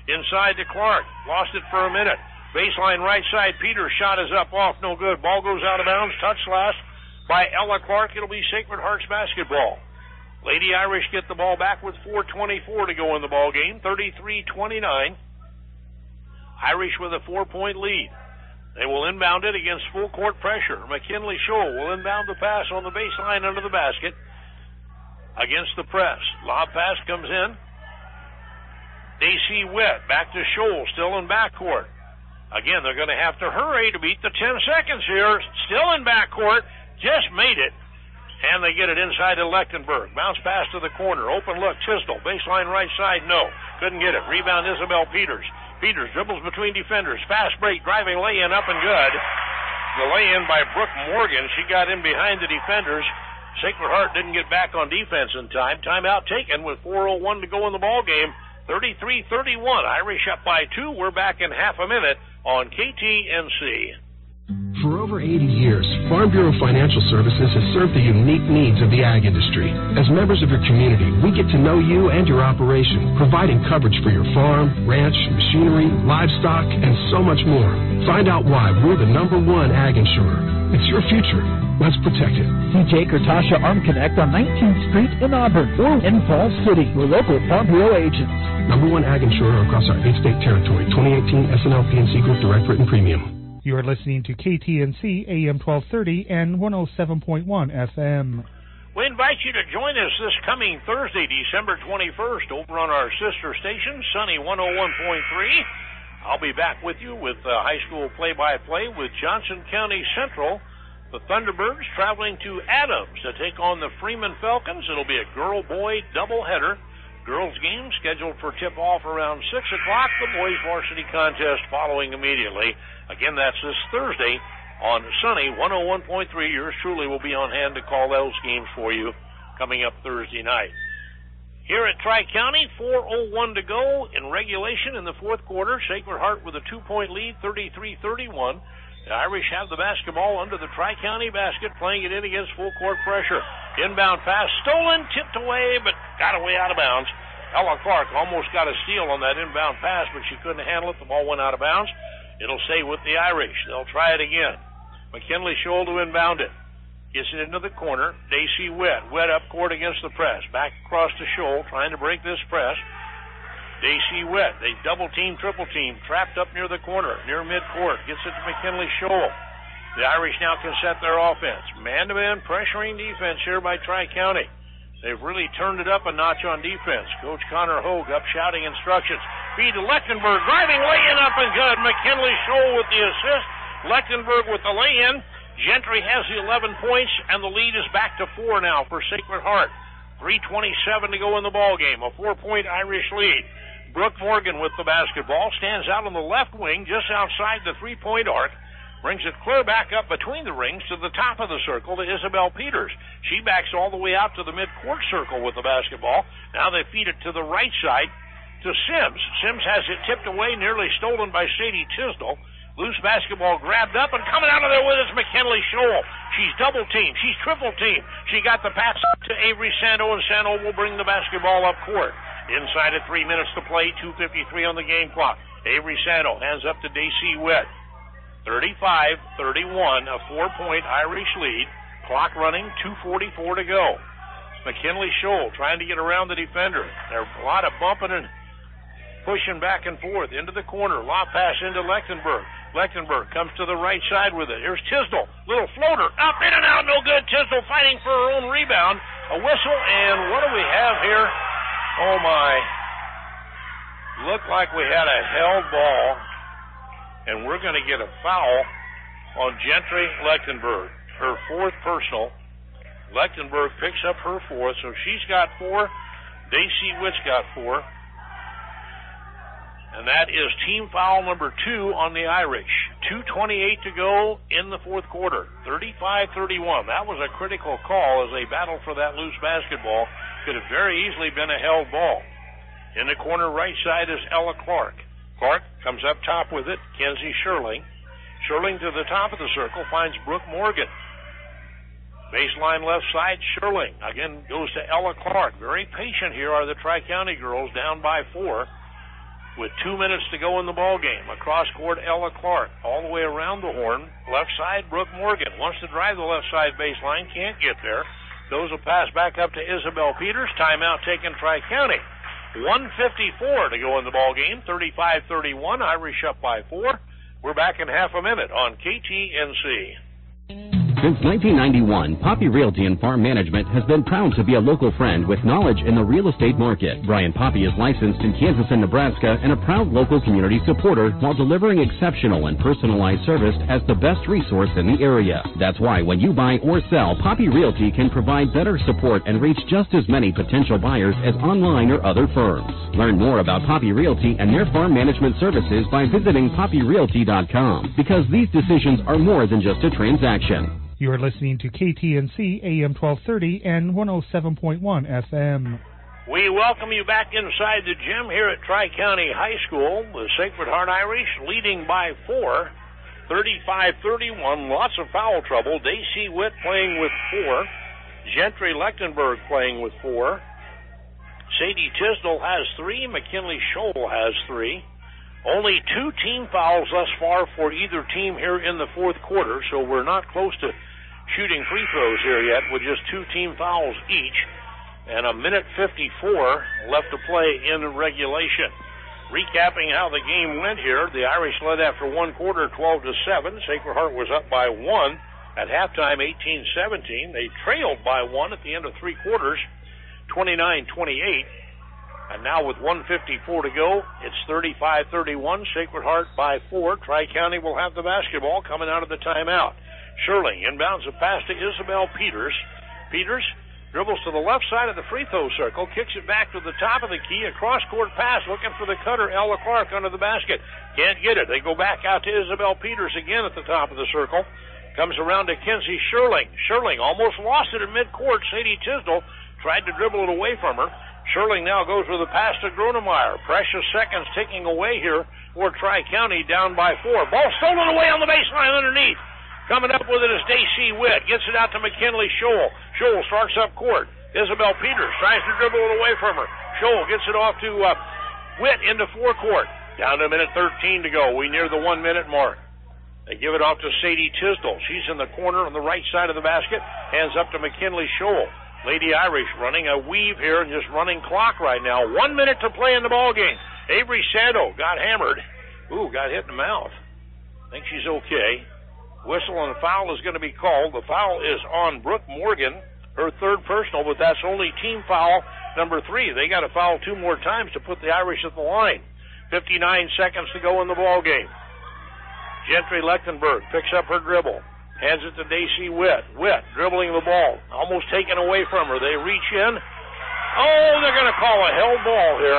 Inside to Clark. Lost it for a minute. Baseline right side. Peters' shot is up off. No good. Ball goes out of bounds. Touch last by Ella Clark. It'll be Sacred Hearts basketball. Lady Irish get the ball back with four twenty-four to go in the ball game. thirty-three twenty-nine. Irish with a four-point lead. They will inbound it against full court pressure. McKinley Scholl will inbound the pass on the baseline under the basket against the press. Lob pass comes in. Daisy Witt back to Scholl, still in backcourt. Again, they're going to have to hurry to beat the ten seconds here. Still in backcourt. Just made it. And they get it inside to Lechtenberg. Bounce pass to the corner. Open look, Tisdall. Baseline right side, no. Couldn't get it. Rebound, Isabel Peters. Peters dribbles between defenders. Fast break, driving lay-in, up and good. The lay-in by Brooke Morgan. She got in behind the defenders. Sacred Heart didn't get back on defense in time. Timeout taken with four oh one to go in the ball game. thirty-three thirty-one. Irish up by two. We're back in half a minute on K T N C. For over eighty years, Farm Bureau Financial Services has served the unique needs of the ag industry. As members of your community, we get to know you and your operation, providing coverage for your farm, ranch, machinery, livestock, and so much more. Find out why we're the number one ag insurer. It's your future. Let's protect it. See Jake or Tasha Arm Connect on nineteenth Street in Auburn or in Falls City. Your local Farm Bureau agents. Number one ag insurer across our eight-state territory. twenty eighteen S N L P N C Group Direct Written Premium. You are listening to K T N C A M twelve thirty and one oh seven point one F M. We invite you to join us this coming Thursday, December twenty-first, over on our sister station, Sunny one oh one point three. I'll be back with you with uh, high school play-by-play with Johnson County Central. The Thunderbirds traveling to Adams to take on the Freeman Falcons. It'll be a girl-boy doubleheader. Girls game scheduled for tip-off around six o'clock. The boys varsity contest following immediately. Again, that's this Thursday on Sunny one oh one point three. Yours truly will be on hand to call those games for you coming up Thursday night. Here at Tri-County, four oh one to go in regulation in the fourth quarter. Sacred Heart with a two-point lead, thirty-three thirty-one. The Irish have the basketball under the Tri-County basket, playing it in against full court pressure. Inbound pass, stolen, tipped away, but got away out of bounds. Ella Clark almost got a steal on that inbound pass, but she couldn't handle it. The ball went out of bounds. It'll stay with the Irish. They'll try it again. McKinley Scholl to inbound it. Gets it into the corner. Daisy Witt. Witt up court against the press. Back across to Scholl, trying to break this press. Daisy Witt. They double team, triple team. Trapped up near the corner, near midcourt. Gets it to McKinley Scholl. The Irish now can set their offense. Man-to-man pressuring defense here by Tri-County. They've really turned it up a notch on defense. Coach Connor Hogue up shouting instructions. Feed to Lechtenberg. Driving lay-in up and good. McKinley Scholl with the assist. Lechtenberg with the lay-in. Gentry has the eleven points, and the lead is back to four now for Sacred Heart. three twenty-seven to go in the ball game. A four-point Irish lead. Brooke Morgan with the basketball. Stands out on the left wing just outside the three-point arc. Brings it clear back up between the rings to the top of the circle to Isabel Peters. She backs all the way out to the mid-court circle with the basketball. Now they feed it to the right side to Sims. Sims has it tipped away, nearly stolen by Sadie Tisdall. Loose basketball grabbed up, and coming out of there with us, McKinley Scholl. She's double-teamed. She's triple-teamed. She got the pass to Avery Santo, and Santo will bring the basketball up court. Inside of three minutes to play, two fifty-three on the game clock. Avery Santo hands up to Daisy Witt. thirty-five thirty-one, a four-point Irish lead. Clock running, two forty-four to go. McKinley Scholl trying to get around the defender. There's a lot of bumping and pushing back and forth into the corner. Lob pass into Lechtenberg. Lechtenberg comes to the right side with it. Here's Tisdall. Little floater. Up, in and out, no good. Tisdall fighting for her own rebound. A whistle, and what do we have here? Oh, my. Looked like we had a held ball, and we're going to get a foul on Gentry Lechtenberg. Her fourth personal. Lechtenberg picks up her fourth, so she's got four. Daisy Witt's got four. And that is team foul number two on the Irish. two twenty-eight to go in the fourth quarter. thirty-five thirty-one. That was a critical call as they battled for that loose basketball. Could have very easily been a held ball. In the corner right side is Ella Clark. Clark comes up top with it. Kenzie Sherling. Sherling to the top of the circle finds Brooke Morgan. Baseline left side, Sherling. Again, goes to Ella Clark. Very patient here are the Tri-County girls, down by four. with two minutes to go in the ball game. Across court, Ella Clark, all the way around the horn. Left side, Brooke Morgan wants to drive the left side baseline, can't get there. Those will pass back up to Isabel Peters. Timeout taken, Tri-County. one fifty-four to go in the ball game. thirty-five thirty-one. Irish up by four. We're back in half a minute on K T N C. Since nineteen ninety-one, Poppy Realty and Farm Management has been proud to be a local friend with knowledge in the real estate market. Brian Poppy is licensed in Kansas and Nebraska and a proud local community supporter while delivering exceptional and personalized service as the best resource in the area. That's why when you buy or sell, Poppy Realty can provide better support and reach just as many potential buyers as online or other firms. Learn more about Poppy Realty and their farm management services by visiting poppy realty dot com, because these decisions are more than just a transaction. You are listening to K T N C A M twelve thirty and one oh seven point one F M. We welcome you back inside the gym here at Tri-County High School. The Sacred Heart Irish leading by four, thirty-five thirty-one. Lots of foul trouble. Daisy Witt playing with four. Gentry Lechtenberg playing with four. Sadie Tisdall has three. McKinley Scholl has three. Only two team fouls thus far for either team here in the fourth quarter, so we're not close to shooting free throws here yet with just two team fouls each, and a minute fifty-four left to play in regulation. Recapping how the game went here, the Irish led after one quarter twelve to seven. Sacred Heart was up by one at halftime, eighteen seventeen. They trailed by one at the end of three quarters, twenty-nine twenty-eight. And now with one fifty-four to go, it's thirty-five thirty-one. Sacred Heart by four. Tri-County will have the basketball coming out of the timeout. Shirley inbounds a pass to Isabel Peters. Peters dribbles to the left side of the free throw circle, kicks it back to the top of the key, a cross-court pass looking for the cutter, Ella Clark, under the basket. Can't get it. They go back out to Isabel Peters again at the top of the circle. Comes around to Kenzie Sherling. Sherling almost lost it in midcourt. Sadie Tisdall tried to dribble it away from her. Sherling now goes with a pass to Gronemeyer. Precious seconds ticking away here for Tri-County, down by four. Ball stolen away on the baseline underneath. Coming up with it is Daisy Witt. Gets it out to McKinley Scholl. Scholl starts up court. Isabel Peters tries to dribble it away from her. Scholl gets it off to uh, Witt into forecourt. Down to a minute thirteen to go. We near the one-minute mark. They give it off to Sadie Tisdall. She's in the corner on the right side of the basket. Hands up to McKinley Scholl. Lady Irish running a weave here and just running clock right now. One minute to play in the ball game. Avery Sando got hammered. Ooh, got hit in the mouth. I think she's okay. Whistle and a foul is going to be called. The foul is on Brooke Morgan, her third personal, but that's only team foul number three. They got to foul two more times to put the Irish at the line. fifty-nine seconds to go in the ball game. Gentry Lechtenberg picks up her dribble. Hands it to Daisy Witt. Witt dribbling the ball. Almost taken away from her. They reach in. Oh, they're going to call a held ball here.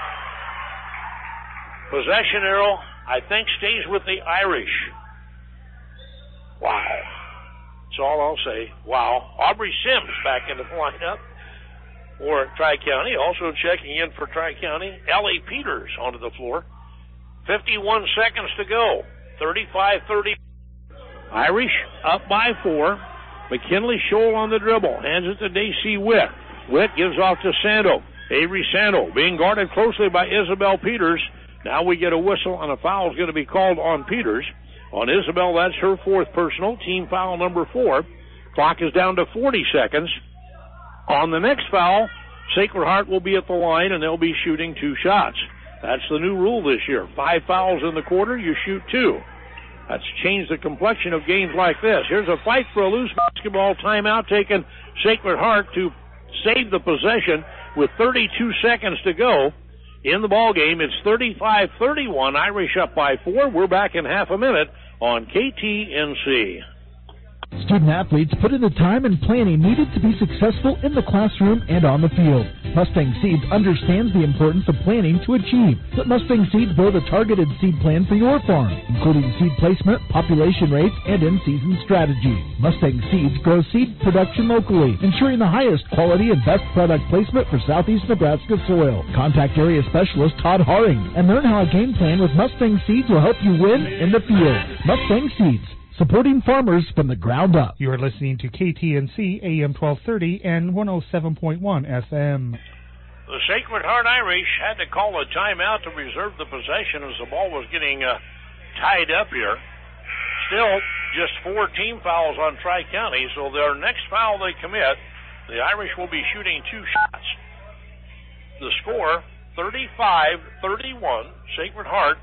Possession arrow, I think, stays with the Irish. Wow. That's all I'll say. Wow. Aubrey Sims back into the lineup for Tri-County. Also checking in for Tri-County, Ellie Peters onto the floor. fifty-one seconds to go. thirty-five thirty. Irish up by four. McKinley Scholl on the dribble. Hands it to Daisy Witt. Witt gives off to Sando. Avery Sando being guarded closely by Isabel Peters. Now we get a whistle and a foul is going to be called on Peters. On Isabel, that's her fourth personal. Team foul number four. Clock is down to forty seconds. On the next foul, Sacred Heart will be at the line and they'll be shooting two shots. That's the new rule this year. Five fouls in the quarter, you shoot two. That's changed the complexion of games like this. Here's a fight for a loose basketball. Timeout taken. Sacred Heart to save the possession with thirty-two seconds to go in the ball game. It's thirty-five thirty-one. Irish up by four. We're back in half a minute on K T N C. Student athletes put in the time and planning needed to be successful in the classroom and on the field. Mustang Seeds understands the importance of planning to achieve. Let Mustang Seeds build a targeted seed plan for your farm, including seed placement, population rates, and in-season strategies. Mustang Seeds grows seed production locally, ensuring the highest quality and best product placement for southeast Nebraska soil. Contact area specialist Todd Haring and learn how a game plan with Mustang Seeds will help you win in the field. Mustang Seeds, supporting farmers from the ground up. You are listening to K T N C A M twelve thirty and one oh seven point one F M. The Sacred Heart Irish had to call a timeout to reserve the possession as the ball was getting uh, tied up here. Still, just four team fouls on Tri-County, so their next foul they commit, the Irish will be shooting two shots. The score, thirty-five thirty-one, Sacred Heart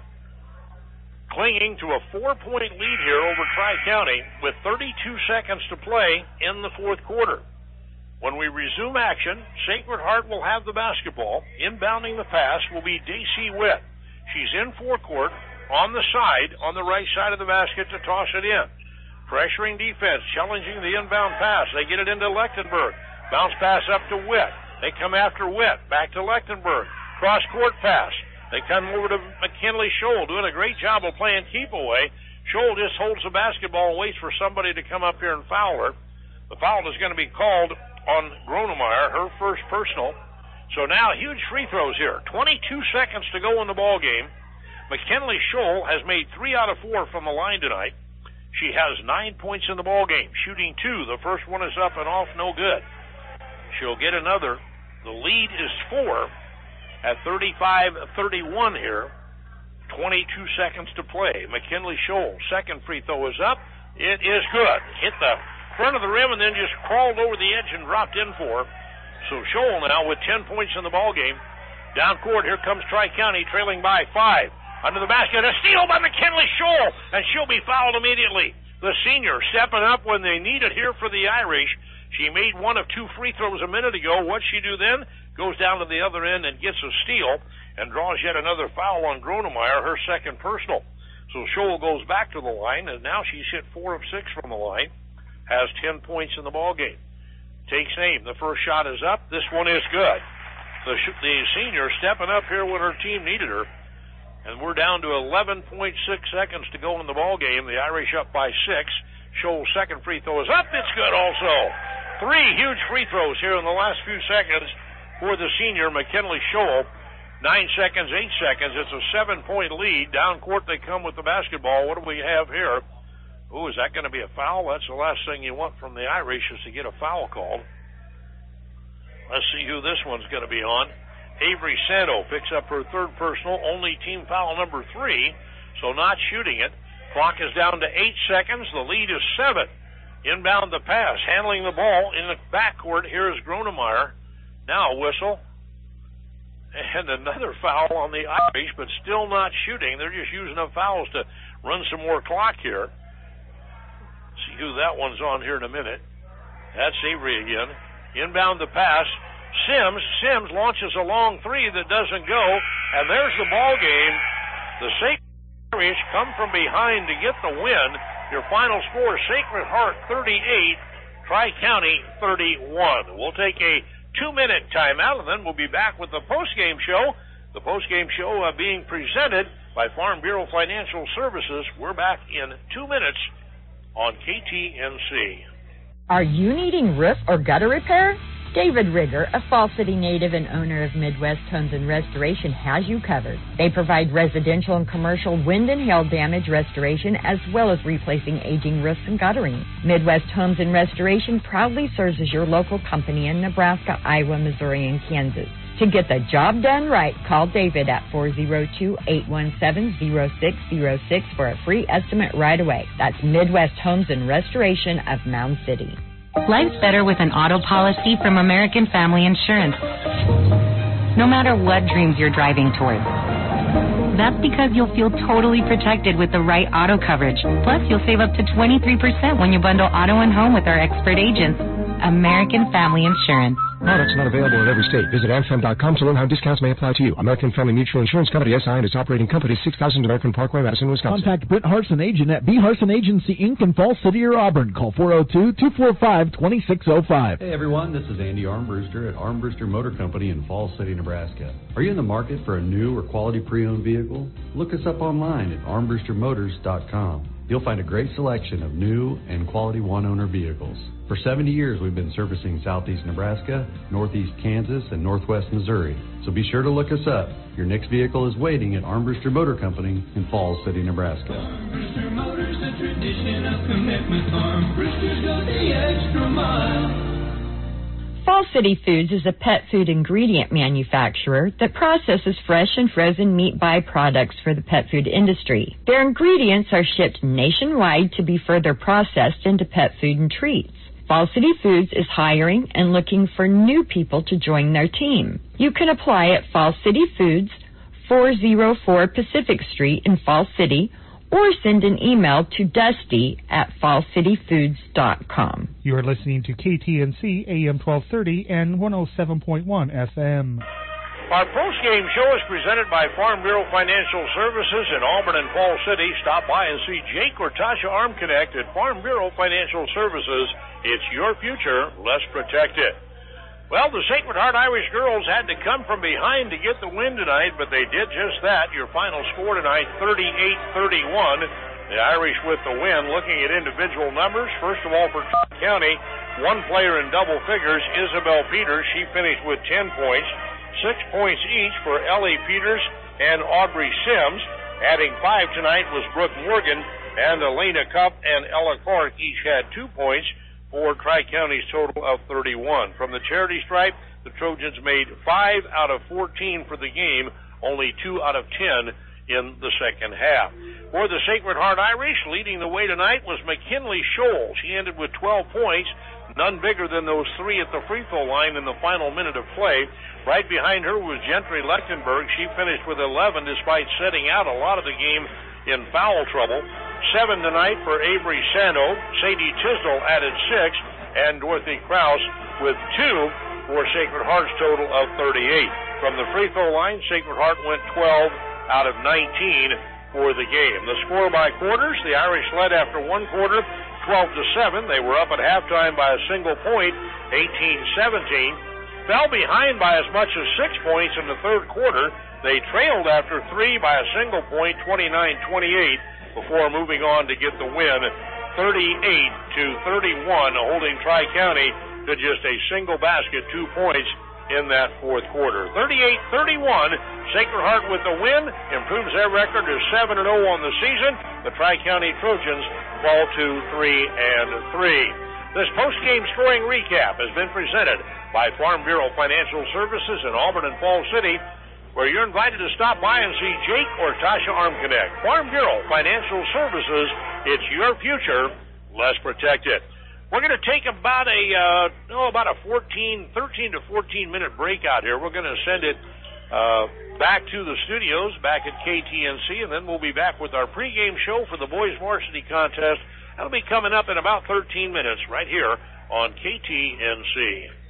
clinging to a four-point lead here over Tri-County with thirty-two seconds to play in the fourth quarter. When we resume action, Sacred Heart will have the basketball. Inbounding the pass will be Daisy Witt. She's in forecourt on the side, on the right side of the basket to toss it in. Pressuring defense, challenging the inbound pass. They get it into Lechtenberg. Bounce pass up to Witt. They come after Witt. Back to Lechtenberg. Cross-court pass. They come over to McKinley Scholl, doing a great job of playing keep away. Scholl just holds the basketball and waits for somebody to come up here and foul her. The foul is going to be called on Gronemeyer, her first personal. So now huge free throws here. twenty-two seconds to go in the ball game. McKinley Scholl has made three out of four from the line tonight. She has nine points in the ball game, shooting two. The first one is up and off, no good. She'll get another. The lead is four at thirty-five thirty-one here. twenty-two seconds to play. McKinley Scholl, second free throw is up. It is good. Hit the front of the rim and then just crawled over the edge and dropped in for her. So Scholl now with ten points in the ball game. Down court, here comes Tri-County trailing by five. Under the basket, a steal by McKinley Scholl, and she'll be fouled immediately. The senior stepping up when they need it here for the Irish. She made one of two free throws a minute ago. What'd she do then? Goes down to the other end and gets a steal and draws yet another foul on Gronemeyer, her second personal. So Scholl goes back to the line, and now she's hit four of six from the line, has ten points in the ball game. Takes aim. The first shot is up. This one is good. The, the senior stepping up here when her team needed her. And we're down to eleven point six seconds to go in the ball game. The Irish up by six. Scholl's second free throw is up. It's good also. Three huge free throws here in the last few seconds for the senior, McKinley Scholl. Nine seconds, eight seconds. It's a seven-point lead. Down court they come with the basketball. What do we have here? Ooh, is that going to be a foul? That's the last thing you want from the Irish is to get a foul called. Let's see who this one's going to be on. Avery Santo picks up her third personal, only team foul number three, so not shooting it. Clock is down to eight seconds. The lead is seven. Inbound the pass, handling the ball in the backcourt. Here is Gronemeyer. Now a whistle. And another foul on the Irish, but still not shooting. They're just using up fouls to run some more clock here. See who that one's on here in a minute. That's Avery again. Inbound the pass. Sims, Sims launches a long three that doesn't go, and there's the ball game. The Sacred Irish come from behind to get the win. Your final score, Sacred Heart thirty-eight, Tri-County thirty-one. We'll take a two-minute timeout, and then we'll be back with the post-game show. The post-game show uh, being presented by Farm Bureau Financial Services. We're back in two minutes on K T N C. Are you needing roof or gutter repair? David Rigger, a Fall City native and owner of Midwest Homes and Restoration, has you covered. They provide residential and commercial wind and hail damage restoration as well as replacing aging roofs and guttering. Midwest Homes and Restoration proudly serves as your local company in Nebraska, Iowa, Missouri, and Kansas. To get the job done right, call David at four oh two, eight one seven, oh six oh six for a free estimate right away. That's Midwest Homes and Restoration of Mound City. Life's better with an auto policy from American Family Insurance. No matter what dreams you're driving toward. That's because you'll feel totally protected with the right auto coverage. Plus, you'll save up to twenty-three percent when you bundle auto and home with our expert agents. American Family Insurance. Products not available in every state. Visit A M F A M dot com to learn how discounts may apply to you. American Family Mutual Insurance Company, S I and its operating company, six thousand American Parkway, Madison, Wisconsin. Contact Brent Harson, agent at B. Harson Agency, Incorporated in Falls City or Auburn. Call four oh two, two four five, two six oh five. Hey everyone, this is Andy Armbruster at Armbruster Motor Company in Falls City, Nebraska. Are you in the market for a new or quality pre-owned vehicle? Look us up online at armbruster motors dot com. You'll find a great selection of new and quality one-owner vehicles. For seventy years, we've been servicing southeast Nebraska, northeast Kansas, and northwest Missouri. So be sure to look us up. Your next vehicle is waiting at Armbruster Motor Company in Falls City, Nebraska. Armbruster Motors, a tradition of commitment. Armbruster's go the extra mile. Fall City Foods is a pet food ingredient manufacturer that processes fresh and frozen meat byproducts for the pet food industry. Their ingredients are shipped nationwide to be further processed into pet food and treats. Fall City Foods is hiring and looking for new people to join their team. You can apply at Fall City Foods, four oh four Pacific Street in Fall City, or send an email to dusty at fall city foods dot com. You are listening to K T N C A M twelve thirty and one oh seven point one F M. Our post-game show is presented by Farm Bureau Financial Services in Auburn and Fall City. Stop by and see Jake or Tasha Armconnect at Farm Bureau Financial Services. It's your future. Let's protect it. Well, the Sacred Heart Irish girls had to come from behind to get the win tonight, but they did just that. Your final score tonight, thirty-eight thirty-one. The Irish with the win. Looking at individual numbers, first of all for Tri County, one player in double figures, Isabel Peters. She finished with ten points. Six points each for Ellie Peters and Audrey Sims. Adding five tonight was Brooke Morgan, and Elena Cup and Ella Clark each had two points for Tri-County's total of thirty-one. From the charity stripe, the Trojans made five out of fourteen for the game, only two out of ten in the second half. For the Sacred Heart Irish, leading the way tonight was McKinley Scholl. She ended with twelve points, none bigger than those three at the free throw line in the final minute of play. Right behind her was Gentry Lechtenberg. She finished with eleven despite setting out a lot of the game in foul trouble. Seven tonight for Avery Sando. Sadie Tisdall added six, and Dorothy Krause with two for Sacred Heart's total of thirty-eight. From the free throw line, Sacred Heart went twelve out of nineteen for the game. The score by quarters, the Irish led after one quarter, twelve to seven. They were up at halftime by a single point, eighteen seventeen. Fell behind by as much as six points in the third quarter. They trailed after three by a single point, twenty-nine twenty-eight, before moving on to get the win, thirty-eight to thirty-one, holding Tri-County to just a single basket, two points in that fourth quarter. thirty-eight thirty-one, Sacred Heart with the win, improves their record to seven and oh on the season. The Tri-County Trojans fall to three and three. This post-game scoring recap has been presented by Farm Bureau Financial Services in Auburn and Fall City, where you're invited to stop by and see Jake or Tasha Armconnect. Farm Bureau Financial Services, it's your future. Let's protect it. We're going to take about a, uh, oh, about a fourteen, thirteen to fourteen minute break out here. We're going to send it uh, back to the studios, back at K T N C, and then we'll be back with our pregame show for the boys varsity contest. That'll be coming up in about thirteen minutes right here on K T N C.